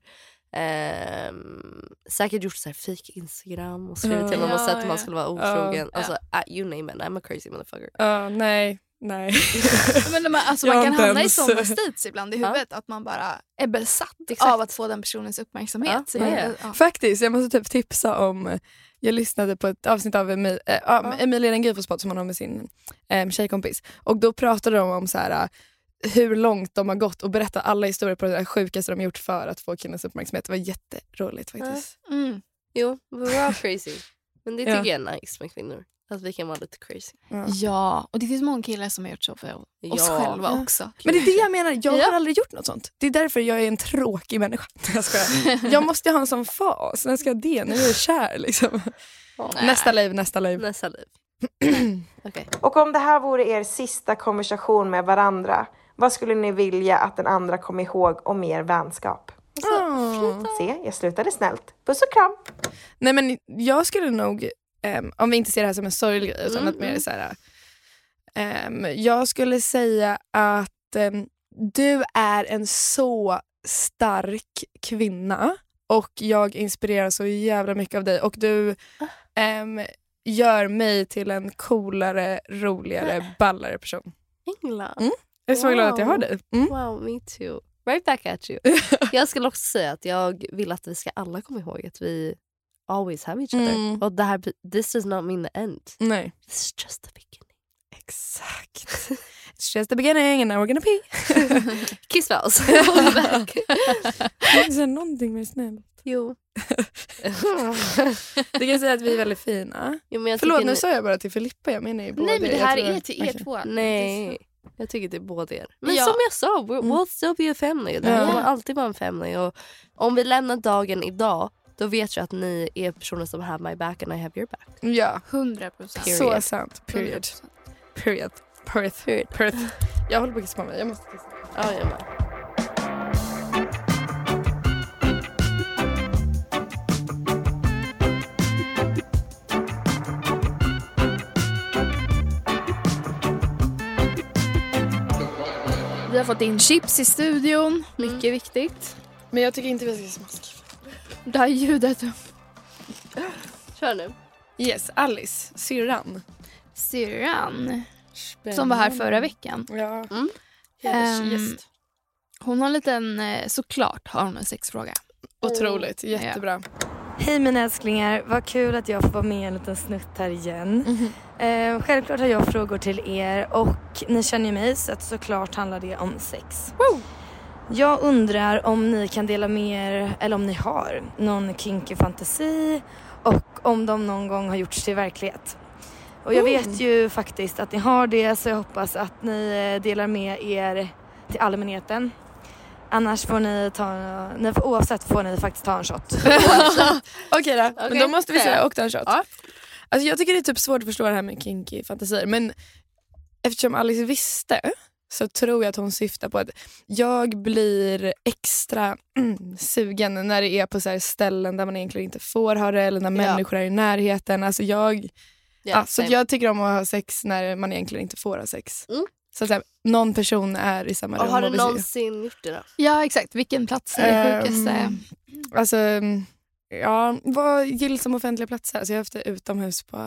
Säkert gjort så här fake Instagram och skrivit till honom och sett att man skulle vara otrogen. Alltså, you name it, I'm a crazy motherfucker. Nej. Men man kan hamna i sådana states ibland i huvudet att man bara är besatt av att få den personens uppmärksamhet. Faktiskt, jag måste typ tipsa om. Jag lyssnade på ett avsnitt av Emilia Rengifospot som hon har med sin tjejkompis. Och då pratade de om så här hur långt de har gått och berätta alla historier på det där sjukaste de gjort för att få killens uppmärksamhet. Det var jätteroligt faktiskt. Jo, we were all crazy. Men det tycker jag är nice med kvinnor. Att vi kan vara lite crazy. Ja, och det finns många killar som har gjort så för oss själva också. Men det är det jag menar, jag har aldrig gjort något sånt. Det är därför jag är en tråkig människa. Jag måste ha en sån fas. När ska jag det? När jag är kär liksom. Nästa liv. Okay. Och om det här vore er sista konversation med varandra, vad skulle ni vilja att den andra kom ihåg om er vänskap? Se, jag slutade snällt. Puss och kram. Nej, men jag skulle nog, om vi inte ser det här som en sorglig utan att mer så här, jag skulle säga att du är en så stark kvinna och jag inspirerar så jävla mycket av dig och du gör mig till en coolare, roligare, ballare person. Engla. Jag är så glad att jag har dig. Wow, me too. Right back at you. Jag skulle också säga att jag vill att vi ska alla komma ihåg att vi always have each other. Och det här, this does not mean the end. Nej. This is just the beginning. Exakt. It's just the beginning and now we're gonna pee. Kiss vows. Det är någonting mer snällt. Jo. Du kan säga att vi är väldigt fina. Jo, förlåt, nu sa jag bara till Filippa. Jag menar ju båda. Nej, men det här är till er två. Nej. Jag tycker det är båda er. Men som jag sa, we'll still be a family. Det kommer alltid vara en family. Och om vi lämnar dagen idag, då vet jag att ni är personer som have my back and I have your back. Ja, 100%. Så sant. Period. Perth. Jag håller på att kissa på mig. Jag måste kissa. Ja, jag med. Vi har fått in chips i studion. Mycket viktigt. Men jag tycker inte vi ska smaska. Det här ljudet. Kör nu. Yes, Alice. Syrran. Som var här förra veckan. Ja. Yes. Hon har en liten, såklart har hon en sexfråga. Otroligt, jättebra. Hej mina älsklingar, vad kul att jag får vara med en liten snutt här igen. Självklart har jag frågor till er och ni känner ju mig så att såklart handlar det om sex. Jag undrar om ni kan dela med er, eller om ni har någon kinky fantasi och om de någon gång har gjorts till verklighet. Och jag vet ju faktiskt att ni har det, så jag hoppas att ni delar med er till allmänheten. Annars får ni oavsett får ni faktiskt ta en shot. Okej då, men då måste vi säga och ta en shot. Ja. Alltså jag tycker det är typ svårt att förstå det här med kinky fantasier, men eftersom Alice visste så tror jag att hon syftar på att jag blir extra sugen när det är på så här ställen där man egentligen inte får ha det eller när människor är i närheten. Alltså så jag tycker om att ha sex när man egentligen inte får ha sex. Så att någon person är i samma rum. Och har du någonsin gjort det då? Ja, exakt. Vilken plats är det sjukaste? Alltså, ja, vad gills som offentliga platser? Alltså jag har haft det utomhus på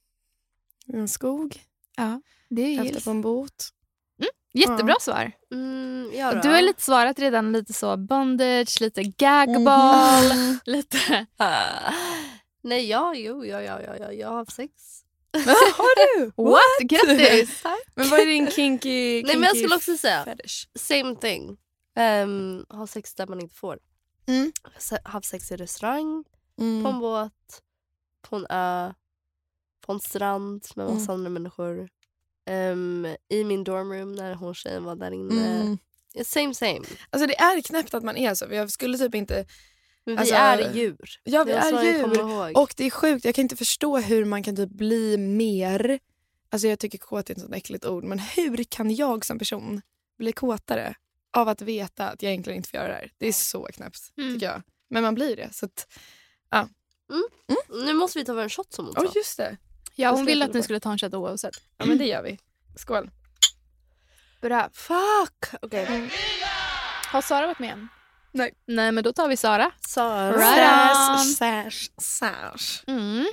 en skog. Ja, det är haft det på en båt. Jättebra svar. Ja, du har lite svarat redan, lite så bondage, lite gagball, lite... Nej, jag har haft sex. Har du? What? Grattis! Men vad är din kinky Nej, men jag skulle också säga fetish? Same thing. Ha sex där man inte får. Ha sex i restaurang, på en båt, på en ö, på en strand med massa andra människor. I min dormroom när hon tjejen var där inne. Same. Alltså det är knäppt att man är så. Jag skulle typ inte... Men vi är djur. Ja, vi är djur. Och det är sjukt. Jag kan inte förstå hur man kan typ bli mer... Alltså jag tycker kåt är ett sånt äckligt ord. Men hur kan jag som person bli kåtare av att veta att jag egentligen inte får göra det här? Det är så knäppt, tycker jag. Men man blir det. Så att, ja. Nu måste vi ta en shot som hon sa. Just det. Ja, hon ville att ni skulle ta en shot oavsett. Ja, men det gör vi. Skål. Bra. Fuck. Okej. Har Sara varit med än? Nej, men då tar vi Sara. Sash.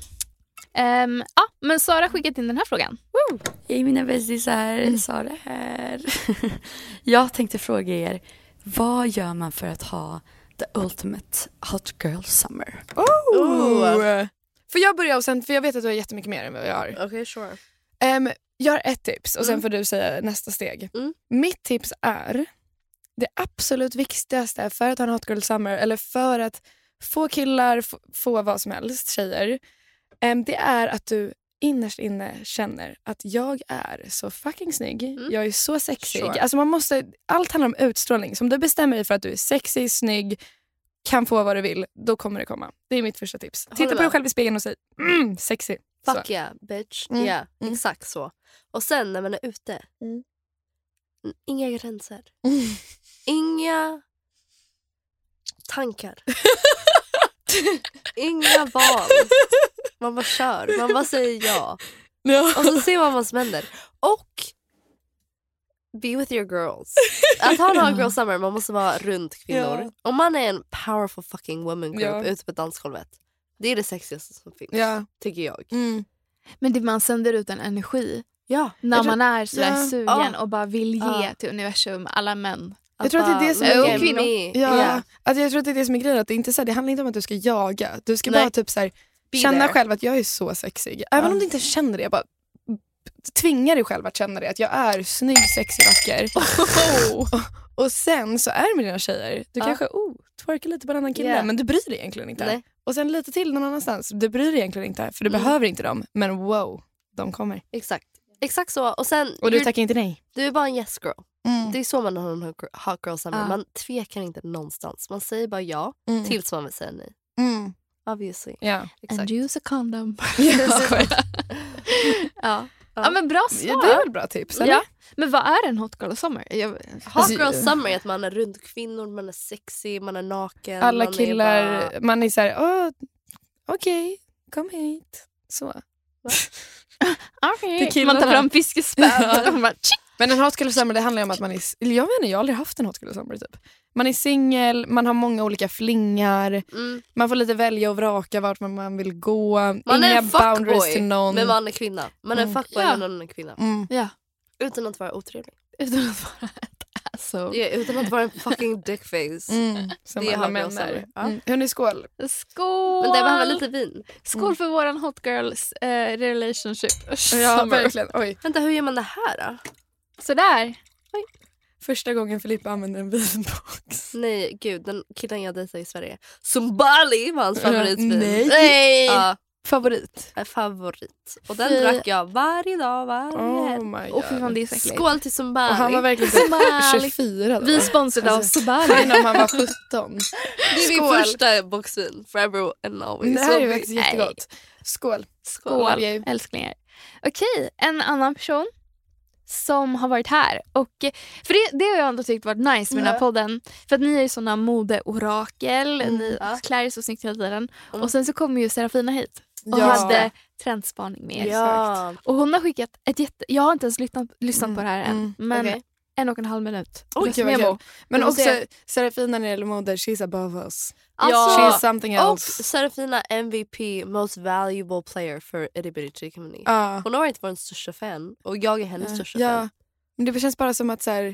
Men Sara har skickat in den här frågan. Hej mina bästisar, Sara här. Jag tänkte fråga er, vad gör man för att ha the ultimate hot girl summer? Får jag börja och sen, för jag vet att du har jättemycket mer än vad jag har. Okej, sure. Jag har ett tips och sen får du säga nästa steg. Mitt tips är det absolut viktigaste för att ha en hot girl summer eller för att få killar, få vad som helst, tjejer, Det är att du innerst inne känner att jag är så fucking snygg. Jag är så sexig. Sure. Alltså allt handlar om utstrålning. Så om du bestämmer dig för att du är sexig, snygg, kan få vad du vill, då kommer det komma. Det är mitt första tips. Titta på dig själv i spegeln och säg sexy. Fuck yeah, bitch. Ja, exakt så. Och sen när man är ute, inga gränser. Inga tankar. Inga val. Man bara kör. Man bara säger ja. Och så ser man vad som händer. Och be with your girls. Att ha en girl summer, man måste vara runt kvinnor. Ja. Om man är en powerful fucking woman group ute på dansgolvet, det är det sexigaste som finns. Tycker jag. Men det man sänder ut en energi. Ja. När man är sådär sugen och bara vill ge till universum, alla män. Jag tror att det är det som är kvinnor. Alltså jag tror att det är det som är grejen. Att det, inte så här, det handlar inte om att du ska jaga. Du ska bara typ så här, känna själv att jag är så sexig. Även om du inte känner det. Bara tvinga dig själv att känna det. Att jag är snygg, sexig, vacker. Och sen så är det med dina tjejer. Du kanske twerkar lite på en annan kille. Men du bryr dig egentligen inte. Nej. Och sen lite till någon annanstans. Du bryr dig egentligen inte. För du behöver inte dem. Men wow, de kommer. Exakt så. Och du tackar inte nej. Du är bara en yes girl. Det är så man har en hot girl summer. Man tvekar inte någonstans. Man säger bara ja tills man vill säga nej. Obviously. Yeah. And use a condom. Ja, men bra svar. Det är väl bra tips, eller? Ja. Men vad är en hot girl summer? Hot girl summer är att man är runt kvinnor, man är sexig, man är naken. Alla killar, man är så här, okej, kom hit. Så. Okej, man tar fram fiskespön. Men en hot girl summer, det handlar om att man är... Jag vet inte, jag har aldrig haft en hot girl summer typ. Man är singel, man har många olika flingar. Man får lite välja och vraka vart man vill gå. Man inga är en boundaries till någon. Men man är kvinna. Man är en fuckboy men man är kvinna. Ja. Utan att vara otrevlig. Utan att vara ett asshole. Ja, utan att vara en fucking dickface. Som alla män är. Hörrni, skål. Skål! Men det behöver lite vin. Skål för våran hot girls relationship. Ja, verkligen. Oj. Vänta, hur gör man det här då? Sådär. Oj. Första gången Filippa använder en vinbox. Nej, gud, den killen jag dejtade i Sverige. Zumbali var hans favoritvin. Nej. Ja. Favorit. Favorit. Och den drack jag varje dag, varje helg. Och fan, det är säkert. Skål till Zumbali. Och han var verkligen 24 då. Vi sponsrade av Zumbali när han var 17. Det är min första boxvin. Forever and always. Det här är faktiskt jättegott. Skål. Skål, älsklingar. Okej, en annan person som har varit här. Och, för det har jag ändå tyckt varit nice med den här podden. För att ni är ju såna modeorakel. Ni klär er så snyggt hela tiden. Och sen så kommer ju Serafina hit. Och hade trendspaning med er. Ja. Och hon har skickat jag har inte ens lyssnat på det här än. Men 1,5 minut. Men också Serafina när det gäller mode, she's above us. Alltså, she's something else. Och Serafina MVP, most valuable player för Itty Bitty Chicken Mini. Hon har varit vår största fan. Och jag är hennes största fan. Men det känns bara som att så här,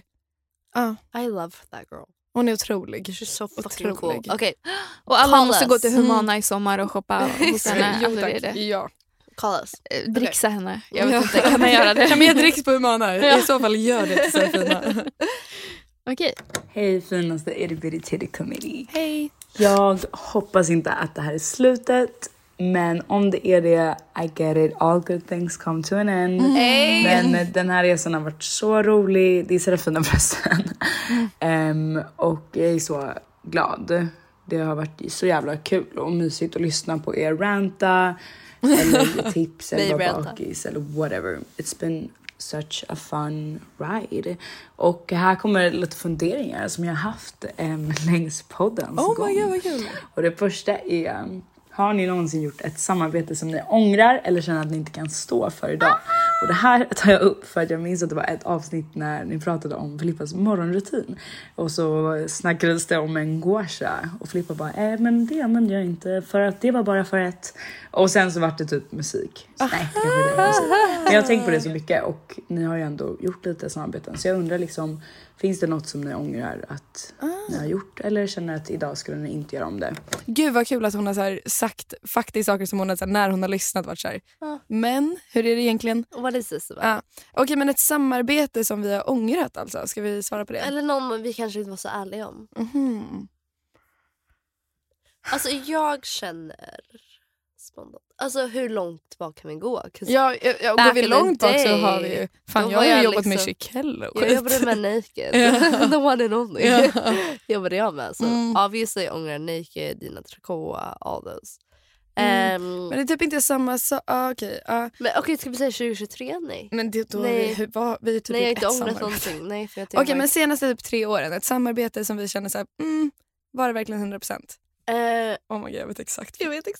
I love that girl. Hon är otrolig. She's so fucking cool. Okay. Och alla måste gå till Humana i sommar och shoppa hos henne. Jo, alltså, det. Ja. Call us. Dricksa henne. Jag vet inte, kan man göra det? Kan man göra dricks på Humana? I så fall gör det till Serafina. Okej. Hej finaste Itty Bitty Titty Committee. Hej. Jag hoppas inte att det här är slutet. Men om det är det, I get it. All good things come to an end. Men den här resan har varit så rolig. Det är Serafina förresten. Och jag är så glad. Det har varit så jävla kul och mysigt att lyssna på er ranta. Eller tips eller vara bakis eller whatever. It's been such a fun ride. Och här kommer lite funderingar som jag har haft längs poddens gång. My God, vad kul. Och det första är: har ni någonsin gjort ett samarbete som ni ångrar eller känner att ni inte kan stå för idag? Och det här tar jag upp för att jag minns att det var ett avsnitt när ni pratade om Filippas morgonrutin. Och så snackades det om en guasha. Och Filippa bara, men det använde jag inte för att det var bara för ett... Och sen så var det typ musik. Så, nej, det var musik. Men jag har tänkt på det så mycket och ni har ju ändå gjort lite samarbeten. Så jag undrar liksom, finns det något som ni ångrar att ni har gjort? Eller känner att idag skulle ni inte göra om det? Gud vad kul att hon har så här sagt faktiskt saker som hon har så här, när hon har lyssnat varit så här. Men hur är det egentligen? What is this? Okej, men ett samarbete som vi har ångrat alltså. Ska vi svara på det? Eller någon vi kanske inte var så ärliga om. Alltså jag känner correspondent. Alltså hur långt bak kan vi gå? Ja, går vi långt bak så har vi ju... Fan, jag har ju jobbat med Chiquello. Jag jobbade med Naked. The one and only. Jobbade jag med. Så obviously ångrar Naked, Dina Trakoa, all those. Men det är typ inte samma sak. Men okej, ska vi säga 2023? Nej. Men det då nej. Vi är typ nej, jag har inte ångrat någonting. Nej, för okej, men senaste typ 3 åren. Ett samarbete som vi känner så här, var det verkligen 100%? Oh my god, jag vet exakt.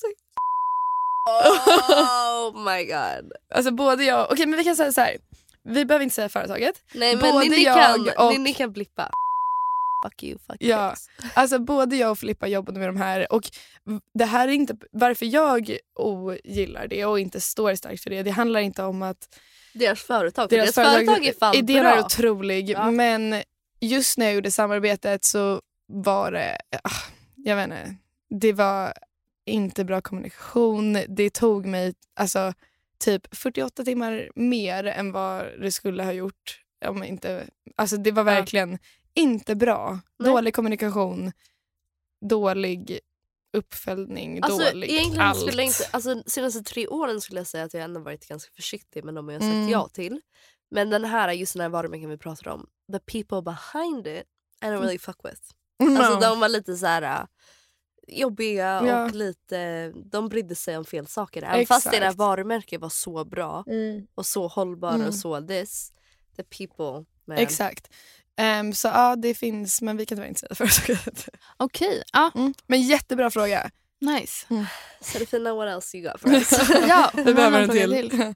Oh my god. Alltså både jag... Okej, men vi kan säga så här. Vi behöver inte säga företaget. Nej, men ni kan blippa. Fuck you, fuck you. Ja, alltså både jag och Filippa jobbade med de här. Och det här är inte... Varför jag ogillar det och inte står starkt för det. Det handlar inte om att... Deras företag är fan idén bra. Är otrolig. Ja. Men just när jag gjorde samarbetet så var det... Jag vet inte. Det var inte bra kommunikation. Det tog mig alltså typ 48 timmar mer än vad det skulle ha gjort. Om inte, alltså det var verkligen inte bra. Nej. Dålig kommunikation, dålig uppföljning, alltså, dålig allt. Skulle inte, alltså, senaste 3 åren skulle jag säga att jag ändå varit ganska försiktig med de jag sagt ja till. Men just den här varumärken vi pratar om, the people behind it I don't really fuck with. Alltså de var lite så här jobbiga och lite, de brydde sig om fel saker. Även fast det där varumärket var så bra och så hållbara och så the people, man. Exakt. Så det finns, men vi kan tyvärr inte säga företaget. Okej, men jättebra fråga. Nice. Serafina, what else you got for us? Ja, det behöver en till.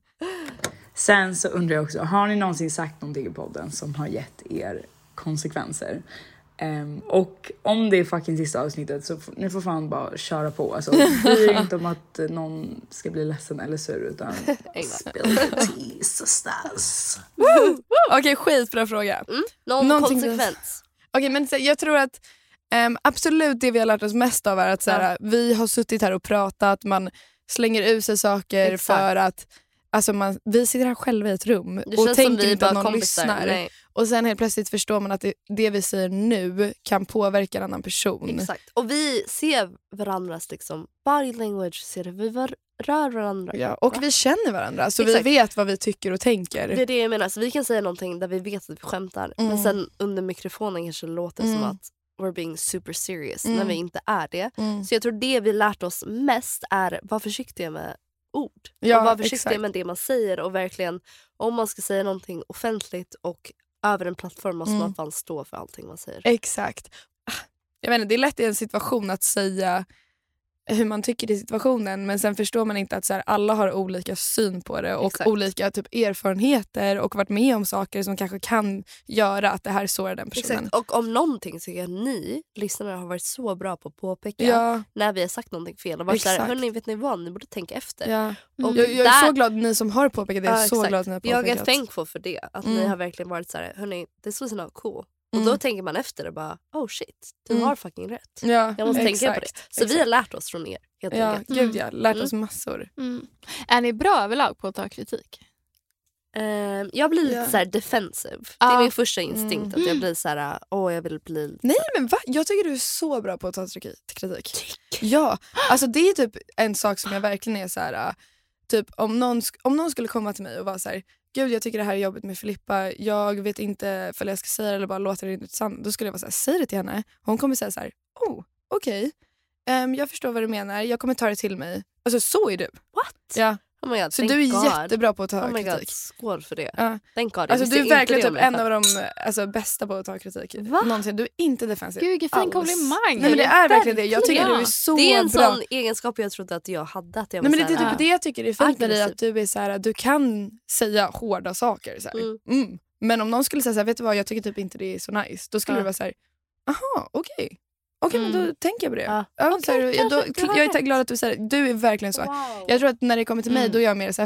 Sen så undrar jag också, har ni någonsin sagt någonting i podden som har gett er konsekvenser? Och om det är fucking sista avsnittet så ni får fan bara köra på. Alltså, det är inte om att någon ska bli ledsen eller sur, utan spill the tea, sisters. Okej, skitbra fråga. Någon konsekvens. Okej, men jag tror att absolut det vi har lärt oss mest av är att såhär, vi har suttit här och pratat, man slänger ut sig saker för att alltså vi sitter här själva i ett rum och tänker inte att någon lyssnar. Nej. Och sen helt plötsligt förstår man att det vi säger nu kan påverka en annan person. Exakt. Och vi ser varandras liksom body language, ser det. Vi rör varandra. Ja, och vi känner varandra så vi vet vad vi tycker och tänker. Det är det jag menar. Så vi kan säga någonting där vi vet att vi skämtar. Men sen under mikrofonen kanske det låter som att we're being super serious när vi inte är det. Så jag tror det vi lärt oss mest är vara försiktiga med ord. Och vara försiktig med det man säger. Och verkligen, om man ska säga någonting offentligt och över en plattform måste man fan stå för allting man säger. Exakt. Jag menar, det är lätt i en situation att säga hur man tycker i situationen, men sen förstår man inte att så här, alla har olika syn på det och olika typ erfarenheter och varit med om saker som kanske kan göra att det här sårar den personen. Exakt. Och om någonting så är ni lyssnare har varit så bra på att påpeka när vi har sagt någonting fel och varit såhär, hörni, vet ni vad, ni borde tänka efter. Och jag är så glad ni som har påpekat det. Jag är så glad att ni har påpekat. Jag är thankful för det, att ni har verkligen varit såhär, hörni, this was not cool. Och då tänker man efter och bara, oh shit, du har fucking rätt. Jag måste tänka på det. Så vi har lärt oss från er. Gud ja, lärt oss massor. Är ni bra överlag på att ta kritik? Jag blir lite såhär defensive. Det är min första instinkt att jag blir såhär, jag vill bli... Nej men va? Jag tycker du är så bra på att ta kritik. Ja, alltså det är typ en sak som jag verkligen är såhär, typ om någon skulle komma till mig och vara såhär, gud jag tycker det här är jobbigt med Filippa, jag vet inte för jag ska säga det eller bara låta det intressant. Då skulle jag vara såhär, säg det till henne. Hon kommer säga såhär, okej. Jag förstår vad du menar, jag kommer ta det till mig. Alltså så är du. What? Ja. Oh my God, så du är jättebra på att ta kritik. God, skål för det. Thank God. Alltså, du är verkligen typ en av de bästa på att ta kritik. Någonsin. Du är inte defensiv. Gud, vilken fin komplimang. Nej, men det är verkligen det. Jag tycker du är så bra. Det är en sån egenskap jag trodde att jag hade. Att jag var nej, men det är typ det jag tycker är fint med dig. Att du är så här, du kan säga hårda saker. Så här. Men om någon skulle säga så här, vet du vad, jag tycker typ inte det är så nice. Då skulle du vara så här, aha, okej. Okej, men då tänker jag på det. Jag är glad att du säger det. Du är verkligen så. Wow. Jag tror att när det kommer till mig då är jag mer så här,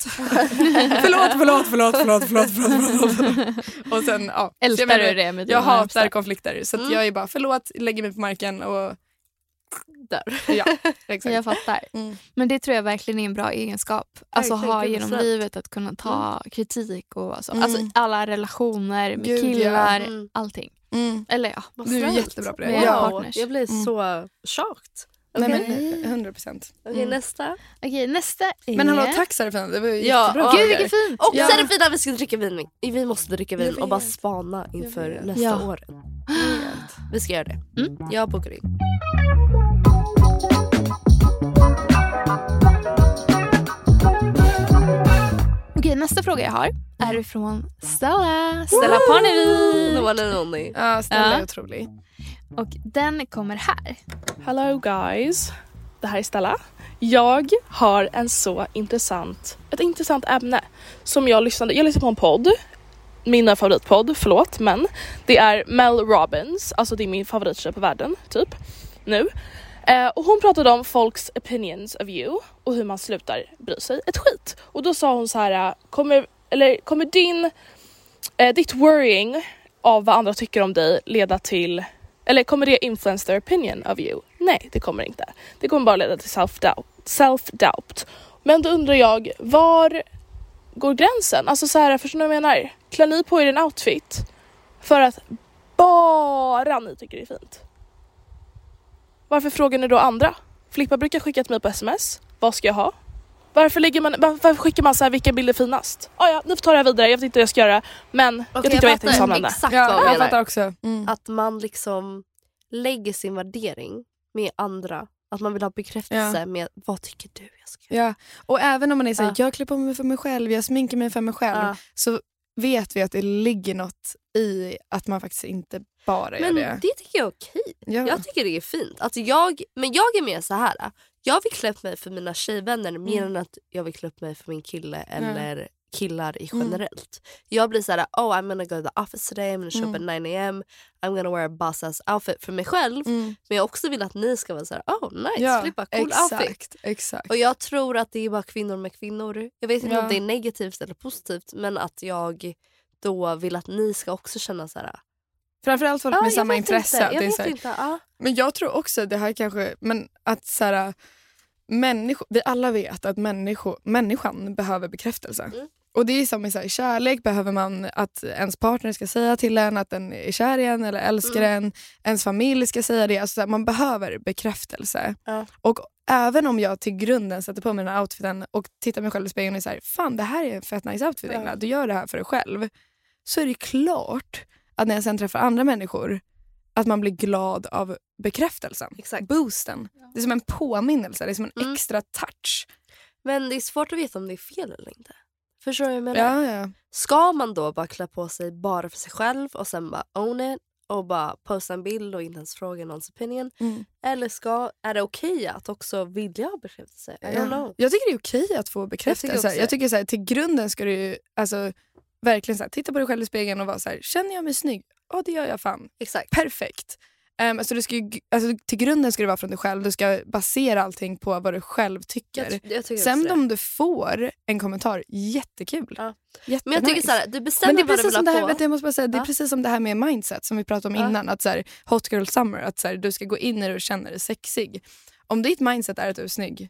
förlåt. Och sen, älskar du det med jag hatar konflikter. Så att jag är bara, förlåt, lägger mig på marken och där. Ja, exakt. Jag fattar. Men det tror jag verkligen är en bra egenskap. Alltså ha genom livet att kunna ta kritik och alltså alla relationer med killar, allting. Eller du är jättebra på det. Jag blir så chocked. Nej men 100%. Okej, nästa. Okej, nästa är... Men hallå, tack Serafina, det var ju jättebra. Gud vilket fint. Och Serafina, vi ska dricka vin. Vi måste dricka vin och bara spana inför nästa år. Vi ska göra det. Jag bokar in. Okej, nästa fråga jag har är från Stella. Stella Parnevik. Ja, Stella är otrolig. Och den kommer här. Hello guys. Det här är Stella. Jag har ett intressant ämne som jag lyssnade på en podd. Min favoritpodd, förlåt, men det är Mel Robbins, alltså det är min favorittjej på världen typ nu. Och hon pratade om folks opinions of you och hur man slutar bry sig ett skit. Och då sa hon så här: kommer ditt worrying av vad andra tycker om dig leda till, eller kommer det influence their opinion of you? Nej, det kommer inte. Det kommer bara leda till self-doubt. Men då undrar jag, var går gränsen? Alltså så här, förstår ni vad jag menar? Klär ni på er en outfit för att bara ni tycker det är fint? Varför frågar ni då andra? Filippa brukar skicka till mig på sms. Vad ska jag ha? Varför skickar man så här, vilken bild är finast? Ja, ni får ta det här vidare. Jag vet inte hur jag ska göra. Men jag tyckte det var jätteinsamlande. Exakt vad jag fattar också. Att man liksom lägger sin värdering med andra. Att man vill ha bekräftelse med vad tycker du jag ska göra. Ja, och även om man är så här, jag klär på mig för mig själv, jag sminkar mig för mig själv. Så vet vi att det ligger något i att man faktiskt inte bara gör det. Men det tycker jag är okej. Ja. Jag tycker det är fint. Alltså men jag är mer så här. Jag vill klä upp mig för mina tjejvänner mer än att jag vill klä upp mig för min kille eller killar i generellt. Jag blir så här: I'm gonna go to the office today, I'm gonna show up at 9 a.m. I'm gonna wear a boss-ass outfit för mig själv. Men jag också vill att ni ska vara så här: nice, Filippa, cool outfit. Exakt. Och jag tror att det är bara kvinnor med kvinnor. Jag vet inte om det är negativt eller positivt, men att jag då vill att ni ska också känna så här. Framförallt folk med samma intresse. Jag vet inte. Men jag tror också det här kanske, men att så här, vi alla vet att människan behöver bekräftelse. Och det är som i så här, kärlek behöver man att ens partner ska säga till en att den är kär i en eller älskar en. Ens familj ska säga det. Alltså, man behöver bekräftelse. Och även om jag till grunden sätter på mig den här outfiten och tittar mig själv i spegeln och är så här, fan det här är en fett nice outfit. Du gör det här för dig själv. Så är det klart att när jag sen träffar andra människor att man blir glad av bekräftelsen. Exakt. Boosten. Det är som en påminnelse. Det är som en extra touch. Men det är svårt att veta om det är fel eller inte. Förstår du vad jag menar? Ja. Ska man då bara klä på sig bara för sig själv och sen bara own it och bara posta en bild och inte ens fråga någons opinion? Eller är det okej att också vilja ha bekräftelse? I don't know. Jag tycker det är okej att få bekräftelse. Jag tycker så här, till grunden ska du ju verkligen så här, titta på dig själv i spegeln och vara så här: känner jag mig snygg? Ja, det gör jag fan. Exakt. Perfekt. Alltså till grunden ska det vara från dig själv. Du ska basera allting på vad du själv tycker. Jag sen om du får en kommentar, jättekul. Men jag tycker så här, du bestämmer vad du vill ha på. Jag måste bara säga, det är precis som det här med mindset som vi pratade om innan. Att så här, hot girl summer, att så här, du ska gå in när du känner dig sexig. Om ditt mindset är att du är snygg,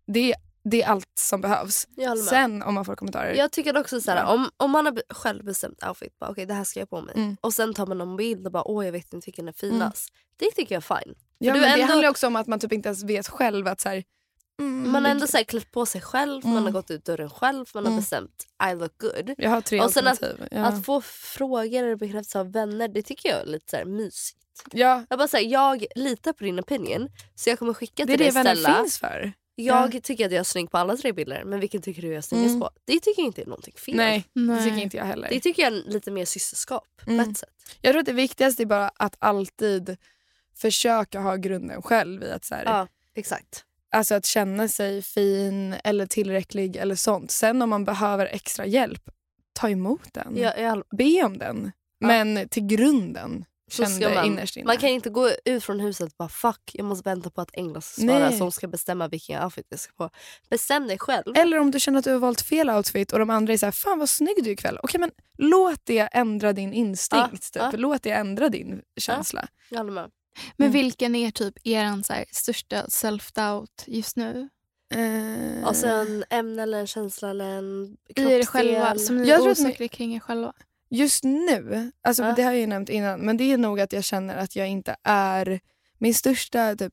det är allt som behövs. Sen om man får kommentarer. Jag tycker också så här, om man har själv bestämt outfit, okej, det här ska jag på mig. Och sen tar man en bild och bara, jag vet inte vilken är finast. Det tycker jag är fine. Ja, men det handlar också om att man typ inte ens vet själv att så här, man har ändå så här klätt på sig själv, man har gått ut dörren själv, man har bestämt I look good. Jag har 3 och sen alternativ. Att få frågor eller bekräftelse av vänner, det tycker jag är lite så här mysigt. Ja. Jag bara säger, jag litar på din opinion, så jag kommer skicka till dig. Det är det vänner finns för. Jag tycker att jag är snygg på alla 3 bilder, men vilken tycker du jag är snyggast på? Det tycker jag inte är någonting fel. Nej, det tycker inte jag heller. Det tycker jag är lite mer systerskap på ett sätt. Jag tror att det viktigaste är bara att alltid försöka ha grunden själv i att så här, ja, exakt. Alltså att känna sig fin eller tillräcklig eller sånt. Sen om man behöver extra hjälp, ta emot den. Be om den. Men till grunden kände innerst inne. Man kan inte gå ut från huset och bara fuck, jag måste vänta på att Engla ska svara som ska bestämma vilken outfit jag ska på. Bestäm dig själv. Eller om du känner att du har valt fel outfit och de andra är så här, fan vad snygg du är ikväll. Okej, men låt det ändra din instinkt. Typ. Låt det ändra din känsla. Jag håller med. Men vilken är typ er så här, största self-doubt just nu? Alltså en ämne eller en känsla eller en kroppsdel. I er själva, som ni är osäkra kring er själva. Just nu, alltså det har jag ju nämnt innan, men det är nog att jag känner att jag inte är min största typ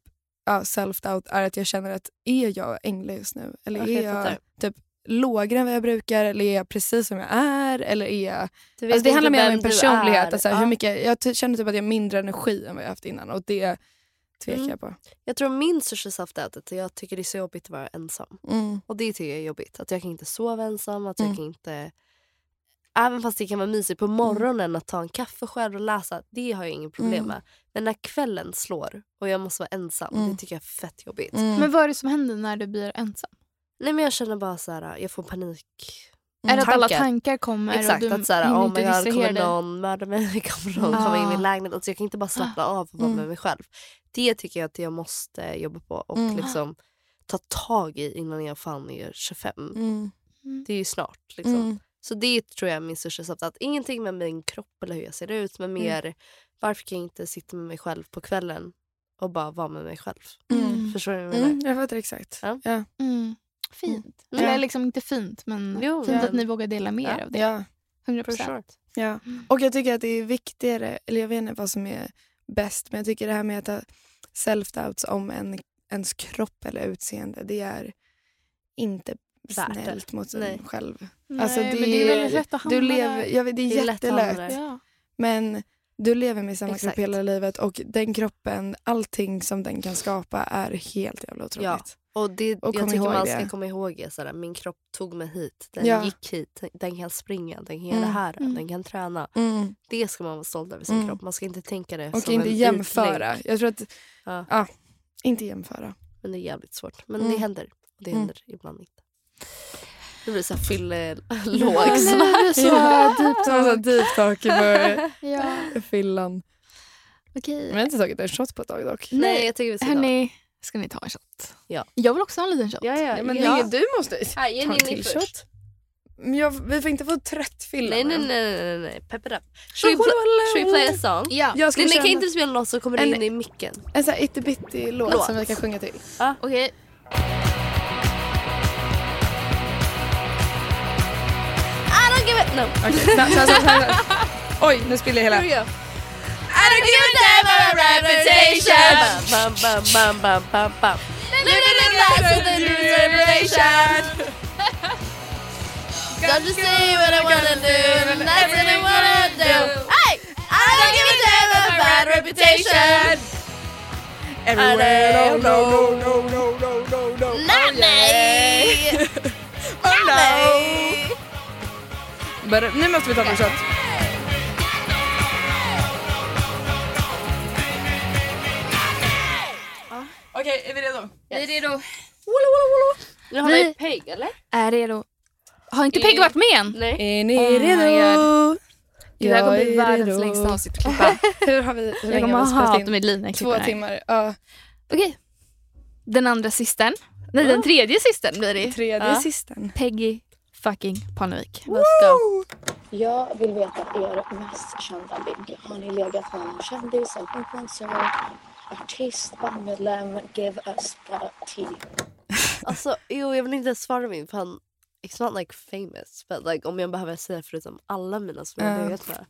self-doubt är att jag känner att är jag änglig just nu? Eller är jag typ lågare än vad jag brukar? Eller är jag precis som jag är? Eller är jag... Alltså, det handlar mer om min personlighet. Alltså, hur mycket, jag känner typ att jag har mindre energi än vad jag haft innan. Och det tvekar jag på. Jag tror min största self-doubt är att jag tycker det är så jobbigt att vara ensam. Och det tycker jag är jobbigt. Att jag kan inte sova ensam. Att jag kan inte... Även fast det kan vara mysigt på morgonen att ta en kaffe själv och läsa. Det har jag ingen problem med. Men när kvällen slår och jag måste vara ensam. Det tycker jag är fett jobbigt. Men vad är det som händer när du blir ensam? Nej, men jag känner bara så här, jag får panik. Är det att alla tankar kommer? Exakt, och du att så här, inte kommer någon mörda mig, kommer någon komma in i min lägenhet. Alltså, jag kan inte bara slappna av och vara med mig själv. Det tycker jag att jag måste jobba på och liksom ta tag i innan jag fan är 25. Det är ju snart liksom. Så det tror jag är min största sak. Att ingenting med min kropp eller hur jag ser ut, men mer varför kan jag inte sitta med mig själv på kvällen och bara vara med mig själv. Förstår du vad jag menar? Jag fattar exakt. Ja. Fint. Eller liksom inte fint, men fint att ni vågar dela mer av det. Ja. 100%. Ja. Och jag tycker att det är viktigare, eller jag vet inte vad som är bäst, men jag tycker det här med att ha self-doubts om ens kropp eller utseende, det är inte snällt mot sig själv. Nej, alltså men det är väldigt lätt att hamna där. Det är jättelätt. Ja. Men du lever med samma kropp hela livet och den kroppen, allting som den kan skapa är helt jävla otroligt. Ja. Och jag tycker man ska komma ihåg att min kropp tog mig hit. Den gick hit. Den kan springa. Den kan göra det här. Den kan träna. Det ska man vara stolt över sin kropp. Man ska inte tänka det och som inte en jämföra. utlägg. Jag tror att inte jämföra. Men det är jävligt svårt. Men det händer. Det händer ibland inte. Det blir så här fyllelåg. Så deep talk i fyllan. Okej. Men jag har inte tagit en shot på ett tag dock. Nej, jag tycker vi ska hörni, ska ni ta en shot? Ja. Jag vill också ha en liten shot. Ja. Men du måste här, ge ta en till till shot. Men vi får inte få trött fylla. Nej. Pep it up. Should we play a song? Ja. Ni kan inte spela något så kommer det in i micken. En sån här itty-bitty låt som vi kan sjunga till. Okej. I don't give it... No. Okay. Oj, nu spiller jag hela. I don't give a damn about a reputation. Living the life of the new reputation. Don't you see what I wanna do? And that's what I wanna do. Hey! I don't give a damn about a bad reputation. Everywhere, no. Not me. Oh no. Nu måste vi ta en shot. Okej, är vi redo? Vi är redo. Nu har ni Peg, eller? Är redo. Har inte Peg varit med än? Nej. Är ni redo? Det här kommer bli världens längsta avsnitt att klippa. Hur Jag kommer ha hatat med Lina. 2 timmar. Okej. Den andra systern. Nej, den tredje systern blir det. Tredje systern. Peggy fucking Parnevik. Let's go. Jag vill veta er mest kända ligg. Har ni legat med en kändis, en influencer, artist, bandmedlem? Give us the tea. Alltså, jag vill inte svara min för han... It's not like famous, but like om jag behöver säga förutom alla mina som jag har legat med.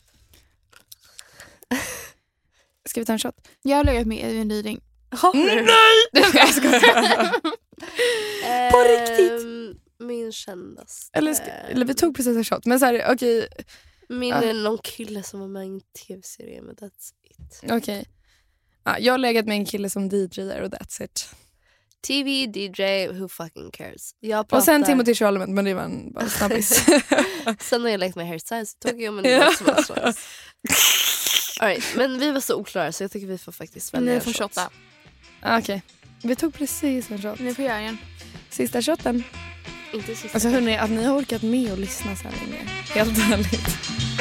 Ska vi ta en shot? Jag har legat med Edvin Ryding. Nej! Jag skojar. På riktigt? Min kändaste. Eller vi tog precis en shot. Men så här, okej. Min är någon kille som var med i en tv-serie, men that's it. Okej. Jag har legat med en kille som DJ:ar och that's it. TV, DJ, who fucking cares? Och sen Timothy Chalamet, men det var en bara snabbis. Sen har jag lekt med Harry Styles i Tokyo, men det var också bara All right, men vi var så oklara så jag tycker vi får faktiskt välja. Ni får shotta. Okej. Vi tog precis en shot. Ni får göra en. Sista shotten. Inte sista. Alltså hörni, att ni har orkat med och lyssna så här länge. Helt ärligt.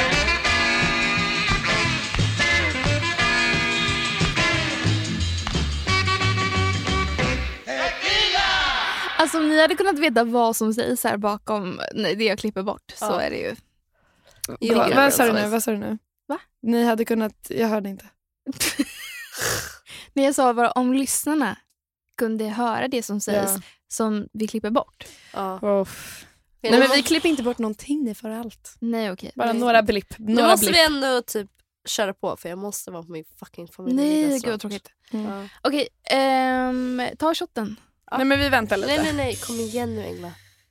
Alltså om ni hade kunnat veta vad som sägs här bakom det jag klipper bort så är det ju... Vad sa du nu? Va? Ni hade kunnat... Jag hörde inte. Men jag sa bara om lyssnarna kunde höra det som sägs som vi klipper bort. Nej men vi klipper inte bort någonting, ni får allt. Nej okej. Bara några blipp. Nu måste vi ändå typ köra på för jag måste vara på min fucking familj. Nej, gud vad tråkigt. Okej, ta shotten. Nej men vi väntar lite. Nej, kom igen nu Engla.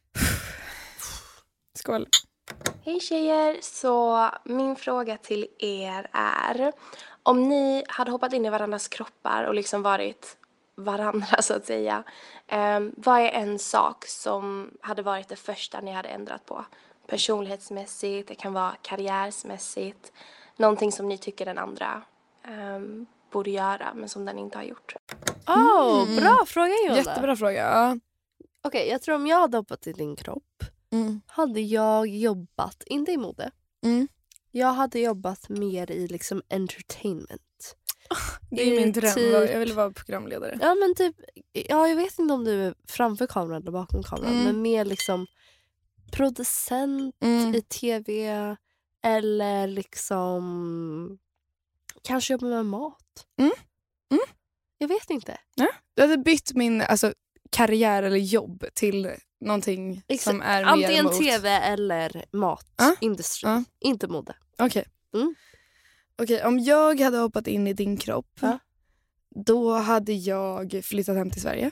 Skål. Hej tjejer, så min fråga till er är om ni hade hoppat in i varandras kroppar och liksom varit varandra så att säga. Vad är en sak som hade varit det första ni hade ändrat på? Personlighetsmässigt, det kan vara karriärsmässigt. Någonting som ni tycker den andra borde göra men som den inte har gjort. Bra fråga Jonna. Jättebra fråga. Okej, jag tror om jag hade hoppat i din kropp hade jag jobbat, inte i mode. Jag hade jobbat mer i liksom entertainment. Det är min dröm. Typ, jag vill vara programledare. Ja men typ, jag vet inte om du är framför kameran eller bakom kameran. Men mer liksom producent i tv. Eller liksom kanske jobba med mat. Jag vet inte. Du hade bytt min karriär eller jobb till någonting som är mer antingen mot tv eller matindustri. Inte mode. Okej. Okej, om jag hade hoppat in i din kropp då hade jag flyttat hem till Sverige.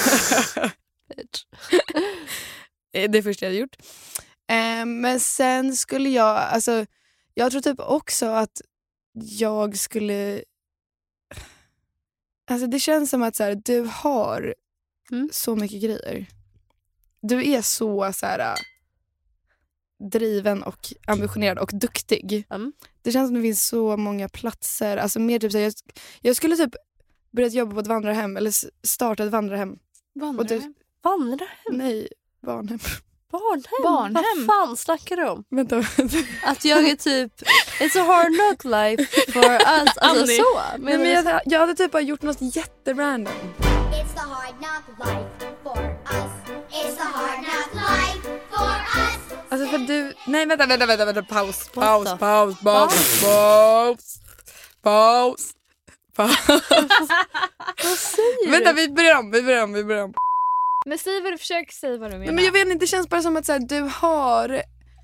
Det första jag hade gjort. Men sen skulle jag tror typ också att jag skulle det känns som att så här, du har så mycket grejer. Du är så här driven och ambitionerad och duktig. Det känns som att det finns så många platser. Mer typ så här, jag skulle typ börjat jobba på ett vandrarhem eller starta ett vandrarhem. Vandrarhem? Nej, barnhem. Barnhem? Vad fan snackar du om? Vänta. Att jag är typ it's a hard knock life for us. Alltså så. Men jag hade typ bara gjort något jätterandom. It's the hard knock life for us. It's the hard knock life for us. För du... Nej, vänta. Paus. Vad säger du? Vänta, vi börjar om. Men säg vad du försöker säga vad du menar. Men jag vet inte, det känns bara som att så här, du har...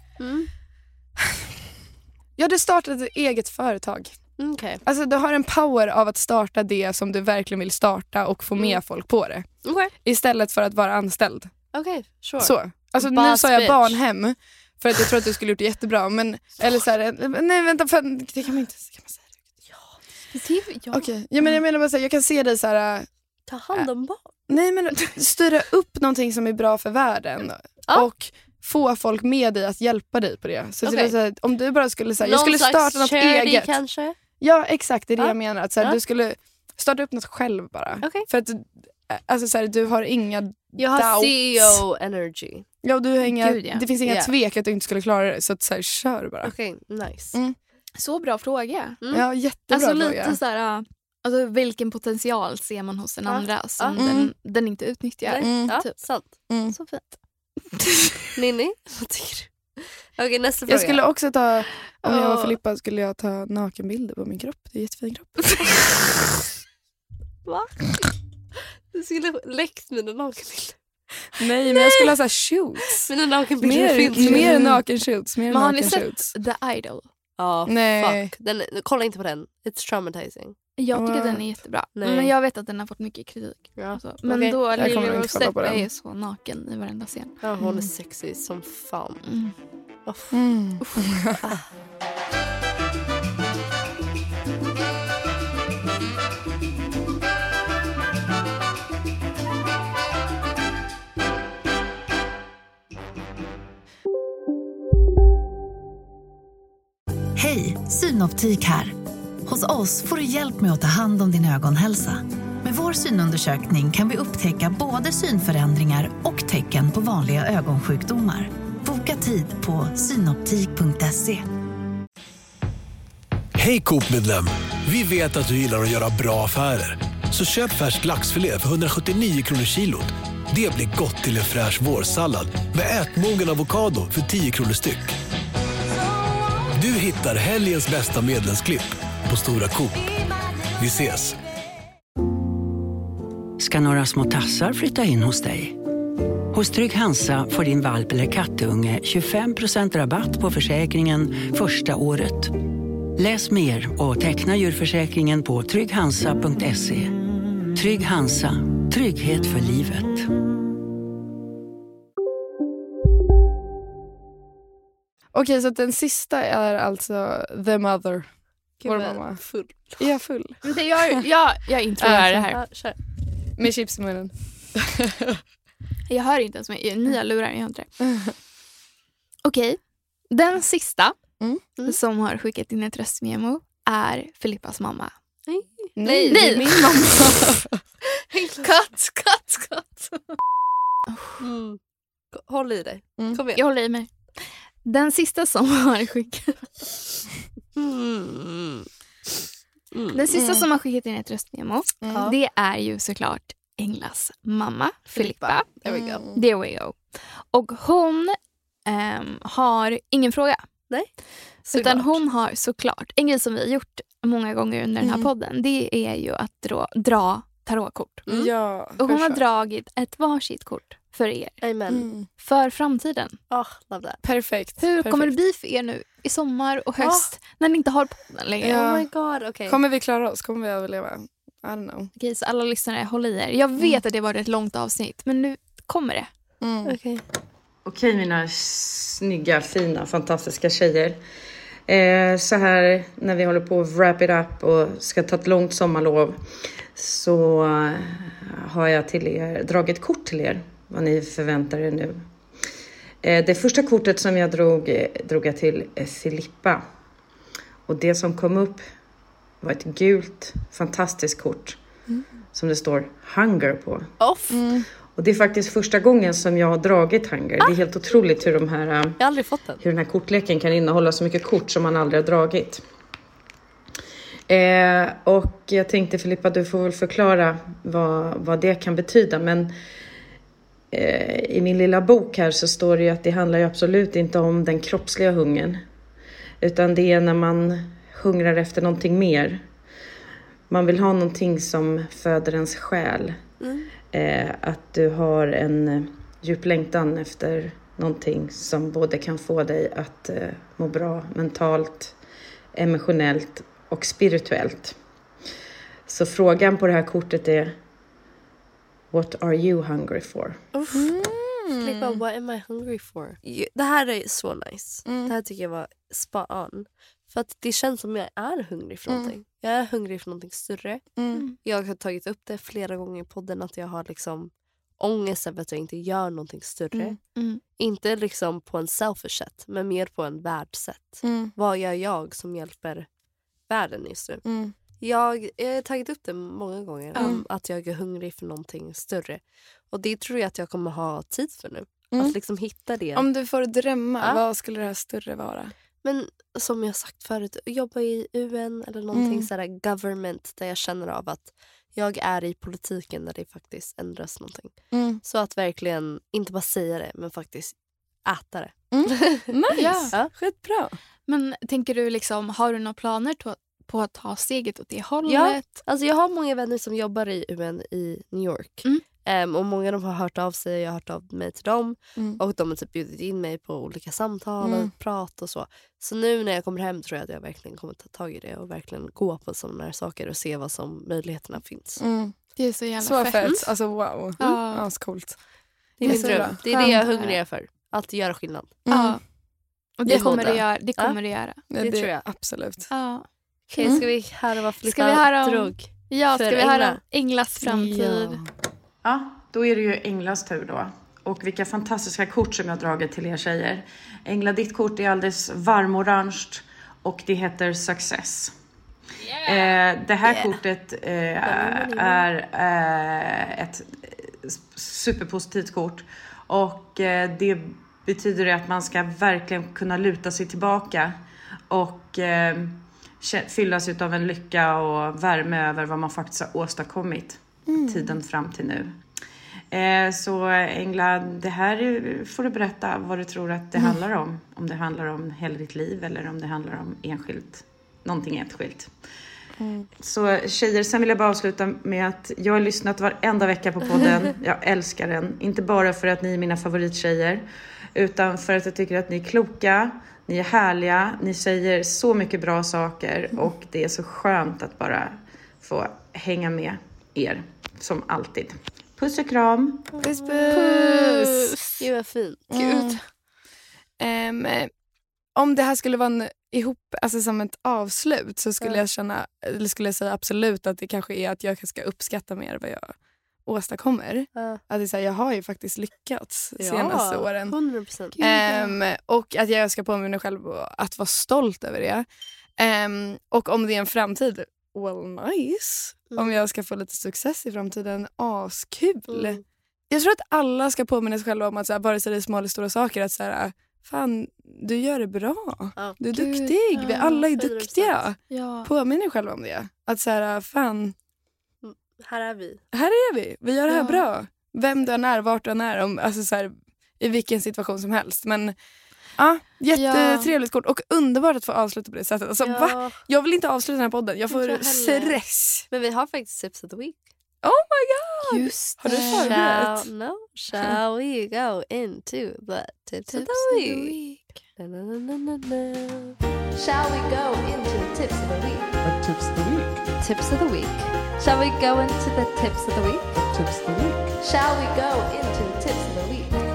Ja, du startat ett eget företag. Okay. Du har en power av att starta det som du verkligen vill starta och få med folk på det. Okay. Istället för att vara anställd. Okej, sure. Så. Nu sa jag barnhem för att jag tror att du skulle gjort det jättebra. Men, eller så här, nej vänta, för, det kan man inte säga. Ja. Okej. Ja, men jag menar bara så här, jag kan se dig så här... Ta hand om barn. Nej, men styra upp någonting som är bra för världen. Och få folk med dig att hjälpa dig på det. Så, det så här, om du bara skulle säga, jag skulle starta något eget. Kanske? Ja, exakt, det är det jag menar. Att, så här, du skulle starta upp något själv bara. För att så här, du har inga jag har CEO energy. Ja, du har inga, det finns inga tvek att du inte skulle klara det. Så att så här, kör bara. Okej, nice. Så bra fråga. Ja, jättebra fråga. Lite så här, vilken potential ser man hos den andra som den inte utnyttjar. Typ. Sant. Så fint. Ninni, vad tycker du? Okej, nästa fråga. Jag skulle också ta, om jag var Filippa skulle jag ta nakenbilder på min kropp. Det är jättefin kropp. Va? Du skulle läckt mina nakenbilder. Nej, men jag skulle ha så här shoots. Mina nakenbilder mer nakenshoots. Men har ni sett The Idol? Ja, fuck. Kolla inte på den. It's traumatizing. Jag tycker den är jättebra. Men jag vet att den har fått mycket kritik. Ja. Men då Lily Rosette är ju så naken i varenda scen. Ja, hon är sexy som fan. Hej, Synoptik här. Hos oss får du hjälp med att ta hand om din ögonhälsa. Med vår synundersökning kan vi upptäcka både synförändringar och tecken på vanliga ögonsjukdomar. Boka tid på synoptik.se. Hej Coop-medlem! Vi vet att du gillar att göra bra affärer. Så köp färsk laxfilé för 179 kronor kilot. Det blir gott till en fräsch vårsallad med ätmogen avokado för 10 kronor styck. Du hittar helgens bästa medlemsklipp på Stora Coop. Vi ses! Ska några små tassar flytta in hos dig? Hos Trygg Hansa får din valp eller kattunge 25% rabatt på försäkringen första året. Läs mer och teckna djurförsäkringen på trygghansa.se. Trygg Hansa. Trygghet för livet. Okej, så den sista är alltså The Mother. Vår mamma. Full. Är jag full? Jag introducerar det här. Kör. Med chips i munnen. Jag hör inte ens med nya lurar, jag har inte det. Okej, den sista som har skickat in ett röstmemo är Filippas mamma. Nej, det är min mamma. Katt. Håll i dig. Kom igen. Jag håller i mig. Den sista som har skickat Den sista som har skickat in ett röstmemo, det är ju såklart Englas mamma, Filippa. There we go. Och hon har ingen fråga. Nej. Utan hon har såklart, en grej som vi har gjort många gånger under den här podden, det är ju att dra tarotkort. Ja, och hon har dragit ett varsitt kort för er. Amen. För framtiden. Love that. Perfekt. Hur kommer det bli för er nu i sommar och höst när ni inte har podden längre? Ja. Oh my god, okay. Kommer vi klara oss? Kommer vi överleva? I don't know. Okej, så alla lyssnare, håll i er. Jag vet att det var ett långt avsnitt, men nu kommer det. Okej, mina snygga, fina, fantastiska tjejer. Så här när vi håller på att wrap it up och ska ta ett långt sommarlov, så har jag till er dragit kort till er. Vad ni förväntar er nu. Det första kortet som jag drog jag till Filippa. Och det som kom upp var ett gult, fantastiskt kort. Som det står Hunger på. Och det är faktiskt första gången som jag har dragit Hunger. Det är helt otroligt hur jag har aldrig fått den. Hur den här kortleken kan innehålla så mycket kort som man aldrig har dragit. Och jag tänkte, Filippa, du får väl förklara vad det kan betyda. Men i min lilla bok här så står det ju att det handlar ju absolut inte om den kroppsliga hungern. Utan det är när man hungrar efter någonting mer. Man vill ha någonting som föder ens själ. Att du har en djup längtan efter någonting som både kan få dig att må bra mentalt, emotionellt och spirituellt. Så frågan på det här kortet är: What are you hungry for? Filippa, what am I hungry for? Det här är så nice. Det här tycker jag var spot on. För att det känns som jag är hungrig för någonting. Jag är hungrig för någonting större. Jag har tagit upp det flera gånger i podden att jag har liksom ångest över att jag inte gör någonting större. Inte liksom på en selfish sätt, men mer på en världssätt. Vad gör jag som hjälper världen just nu? Jag har tagit upp det många gånger om att jag är hungrig för någonting större. Och det tror jag att jag kommer ha tid för nu. Att liksom hitta det. Om du får drömma, vad skulle det här större vara? Men som jag sagt förut, jobba i UN eller någonting sådär government där jag känner av att jag är i politiken där det faktiskt ändras någonting. Så att verkligen inte bara säga det men faktiskt äta det. Nice, ja. Skitbra. Men tänker du liksom, har du några planer på att ta steget åt det hållet? Ja, alltså jag har många vänner som jobbar i UN i New York. Och många av dem har hört av sig, jag har hört av mig till dem. Och de har typ bjudit in mig på olika samtal och prat och så. Så nu när jag kommer hem tror jag att jag verkligen kommer ta tag i det och verkligen gå på sådana här saker och se vad som möjligheterna finns. Det är så jävla så fett. Alltså wow. Ja, så coolt. Det är min dröm. Det är det jag är hungrig för. Att göra skillnad. Och det kommer det göra. Det kommer det göra. Det tror jag. Absolut. Okej, ska vi höra vad Filippa drog? Ja, ska vi höra om Englas framtid? Ja, då är det ju Englas tur då. Och vilka fantastiska kort som jag har dragit till er tjejer. Engla, ditt kort är alldeles varmorange och det heter Success. Det här kortet är ett superpositivt kort. Och det betyder att man ska verkligen kunna luta sig tillbaka och fyllas av en lycka och värme över vad man faktiskt har åstadkommit tiden fram till nu. Så Engla, det här får du berätta vad du tror att det handlar om. Om det handlar om hela ditt liv eller om det handlar om någonting enskilt. Så tjejer, sen vill jag bara avsluta med att jag har lyssnat varenda vecka på podden. Jag älskar den. Inte bara för att ni är mina favorittjejer, utan för att jag tycker att ni är kloka, Ni är härliga, ni säger så mycket bra saker och det är så skönt att bara få hänga med er, som alltid. Puss och kram. Puss. Gud vad fint. Gud. Om det här skulle vara alltså som ett avslut så skulle jag känna, eller skulle jag säga absolut att det kanske är att jag ska uppskatta mer vad jag åstadkommer. Att det är så här, jag har ju faktiskt lyckats senaste åren. 100%. Och att jag ska påminna mig själv att vara stolt över det. Och om det är en framtid, well nice. Om jag ska få lite success i framtiden, askul. Jag tror att alla ska påminna sig själva om att så här, vare sig det är små eller stora saker, att så här, fan, du gör det bra. Du är duktig. Vi alla är duktiga. Påminn dig själva om det. Att så här, fan, här är vi. Här är vi. Vi gör det här bra. Vem du än är, vart du än är. Alltså så här, i vilken situation som helst. Men ja, jättetrevligt kort. Och underbart att få avsluta på det sättet. Alltså, va? Jag vill inte avsluta den här podden. Jag får stress. Men vi har faktiskt tips of the week. Oh my god! Just har du förberett? Shall we go into the tips of the week? Shall we go into the tips of the week? What tips of the week? Tips of the week. Shall we go into the tips of the week? Tips of the week. Shall we go into the tips of the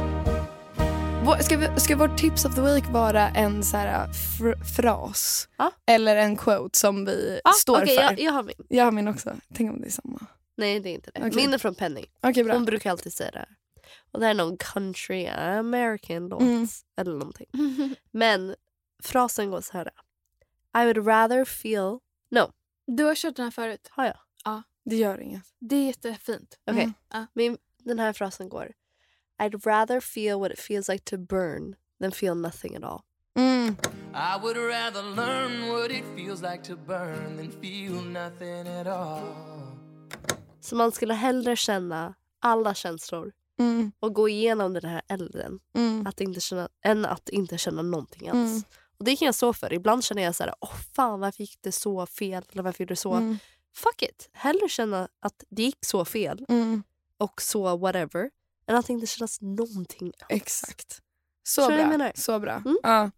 week? Ska vårt tips of the week vara en så här fras? Eller en quote som vi står för? Jag har min. Jag har min också. Tänk om det är samma. Nej, det är inte det. Okay. Min är från Penny. Okay, bra. Hon brukar alltid säga det här. Och det är någon country American låt. Eller någonting. Men frasen går så här. I would rather feel... No. Du har kört den här förut. Har jag? Ja. Det gör inget. Det är jättefint. Okej. Den här frasen går. I'd rather feel what it feels like to burn than feel nothing at all. I would rather learn what it feels like to burn than feel nothing at all. Så man skulle hellre känna alla känslor och gå igenom den här elden än att inte känna någonting alls. Och det kan jag stå för. Ibland känner jag så här, fan, varför gick det så fel? Eller varför gjorde det så? Fuck it. Hellre känna att det gick så fel och så whatever än att inte kännas någonting alls. Exakt. Så bra. Så bra. Ja.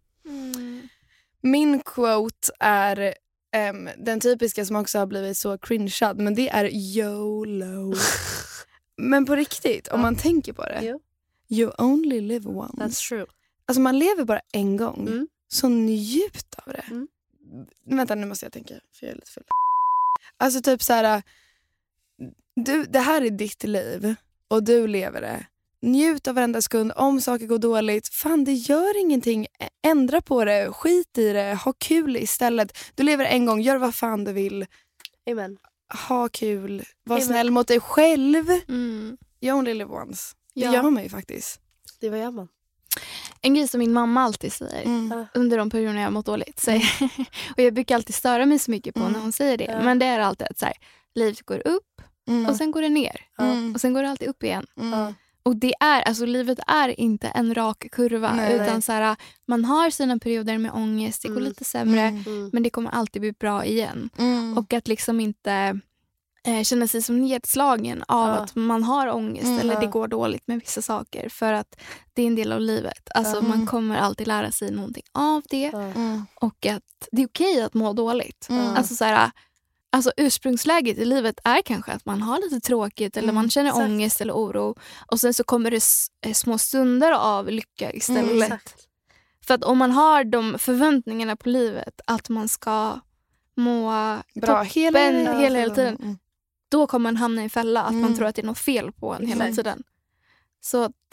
Min quote är den typiska som också har blivit så cringead, men det är YOLO. Men på riktigt, om man tänker på det. You only live once. That's true. Alltså man lever bara en gång. Så njut av det. Vänta, nu måste jag tänka, för jag är lite full. Alltså typ så här, det här är ditt liv och du lever det. Njut av varenda sekund. Om saker går dåligt, fan, det gör ingenting. Ändra på det, skit i det, ha kul istället. Du lever en gång, gör vad fan du vill. Amen. Ha kul, var snäll mot dig själv. You only live once. Det gör man ju faktiskt. Det var gör man. En grej som min mamma alltid säger under de perioderna jag har mått dåligt. Och jag brukar alltid störa mig så mycket på när hon säger det. Men det är alltid att så här, livet går upp och sen går det ner. Och sen går det alltid upp igen. Och det är, alltså livet är inte en rak kurva. Utan så här, man har sina perioder med ångest. Det går lite sämre. Men det kommer alltid bli bra igen. Och att liksom inte känna sig som nedslagen av att man har ångest. Eller det går dåligt med vissa saker. För att det är en del av livet. Alltså man kommer alltid lära sig någonting av det. Och att det är okej att må dåligt. Alltså så här... Alltså ursprungsläget i livet är kanske att man har lite tråkigt eller man känner ångest eller oro. Och sen så kommer det små stunder av lycka istället. För att om man har de förväntningarna på livet att man ska må bra hela tiden. Då kommer man hamna i fälla att man tror att det är något fel på en hela tiden. Så att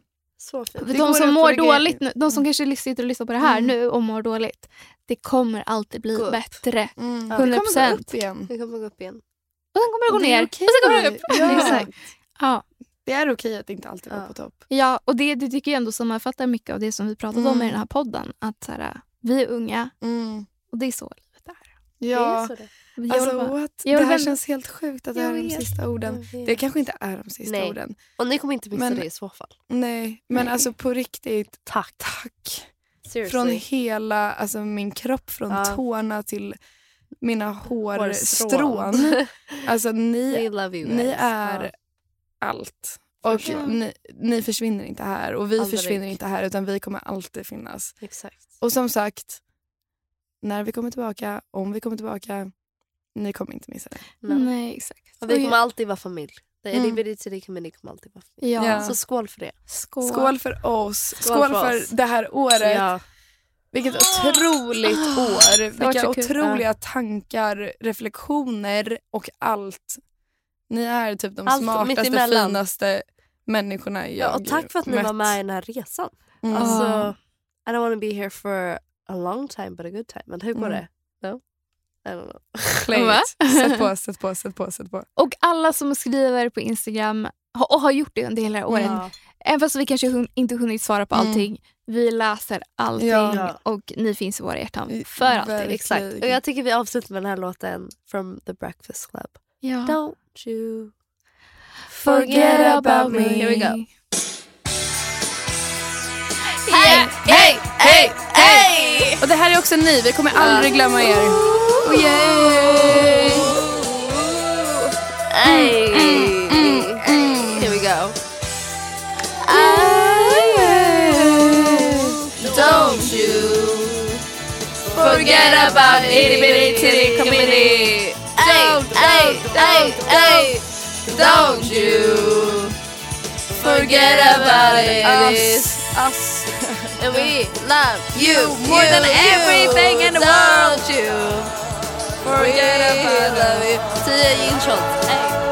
så de som mår dåligt nu, de som kanske sitter och lyssnar på det här nu och mår dåligt, det kommer alltid bli bättre. 100%. Det kommer gå upp igen. Det kommer gå upp igen. Och sen kommer det gå ner. Och sen kommer det upp. Exakt. Ja. Det är okej att inte alltid vara på topp. Ja, och det tycker jag ändå sammanfattar mycket av det som vi pratat om i den här podden. Att så här, vi är unga och det är så livet är. Ja, det är så det. Alltså, det här känns helt sjukt att det här är de sista orden. Det kanske inte är de sista orden. Och ni kommer inte missa det i så fall. Nej, men alltså på riktigt, tack. Seriously. Från hela, alltså min kropp, från tårna till mina hårstrån. Alltså ni är allt. Och ni försvinner inte här. Och vi försvinner inte här, utan vi kommer alltid finnas. Exakt. Och som sagt, när vi kommer tillbaka, om vi kommer tillbaka, ni kommer inte missa det. Nej, exakt. Och vi kommer alltid vara familj. Det är det kommer alltid vara familj. Ja. Så skål för det. Skål för oss. Skål för det här året. Ja. Vilket otroligt år. Vilka otroliga tankar, reflektioner och allt. Ni är typ de smartaste, finaste människorna jag och tack för att ni var med i den här resan. Alltså, I don't want to be here for a long time but a good time. Men hur går det? No? I don't know. Sätt på. Och alla som skriver på Instagram och har gjort det under hela året. Även fast vi kanske inte hunnit svara på allting. Vi läser allting och ni finns i våra hjärtan för alltid. Exakt. Och jag tycker vi avslutar med den här låten from The Breakfast Club. Ja. Don't you forget about me. Here we go. Hey, hey, hey, hey! Och det här är också ni. Vi kommer aldrig glömma er. Oh yay! Hey. Here we go. Don't you forget about itty bitty titty committee. Hey. Don't you forget about it. Us. And we love you more than everything in the world. Don't you forget about it. 10 gin shots. Hey.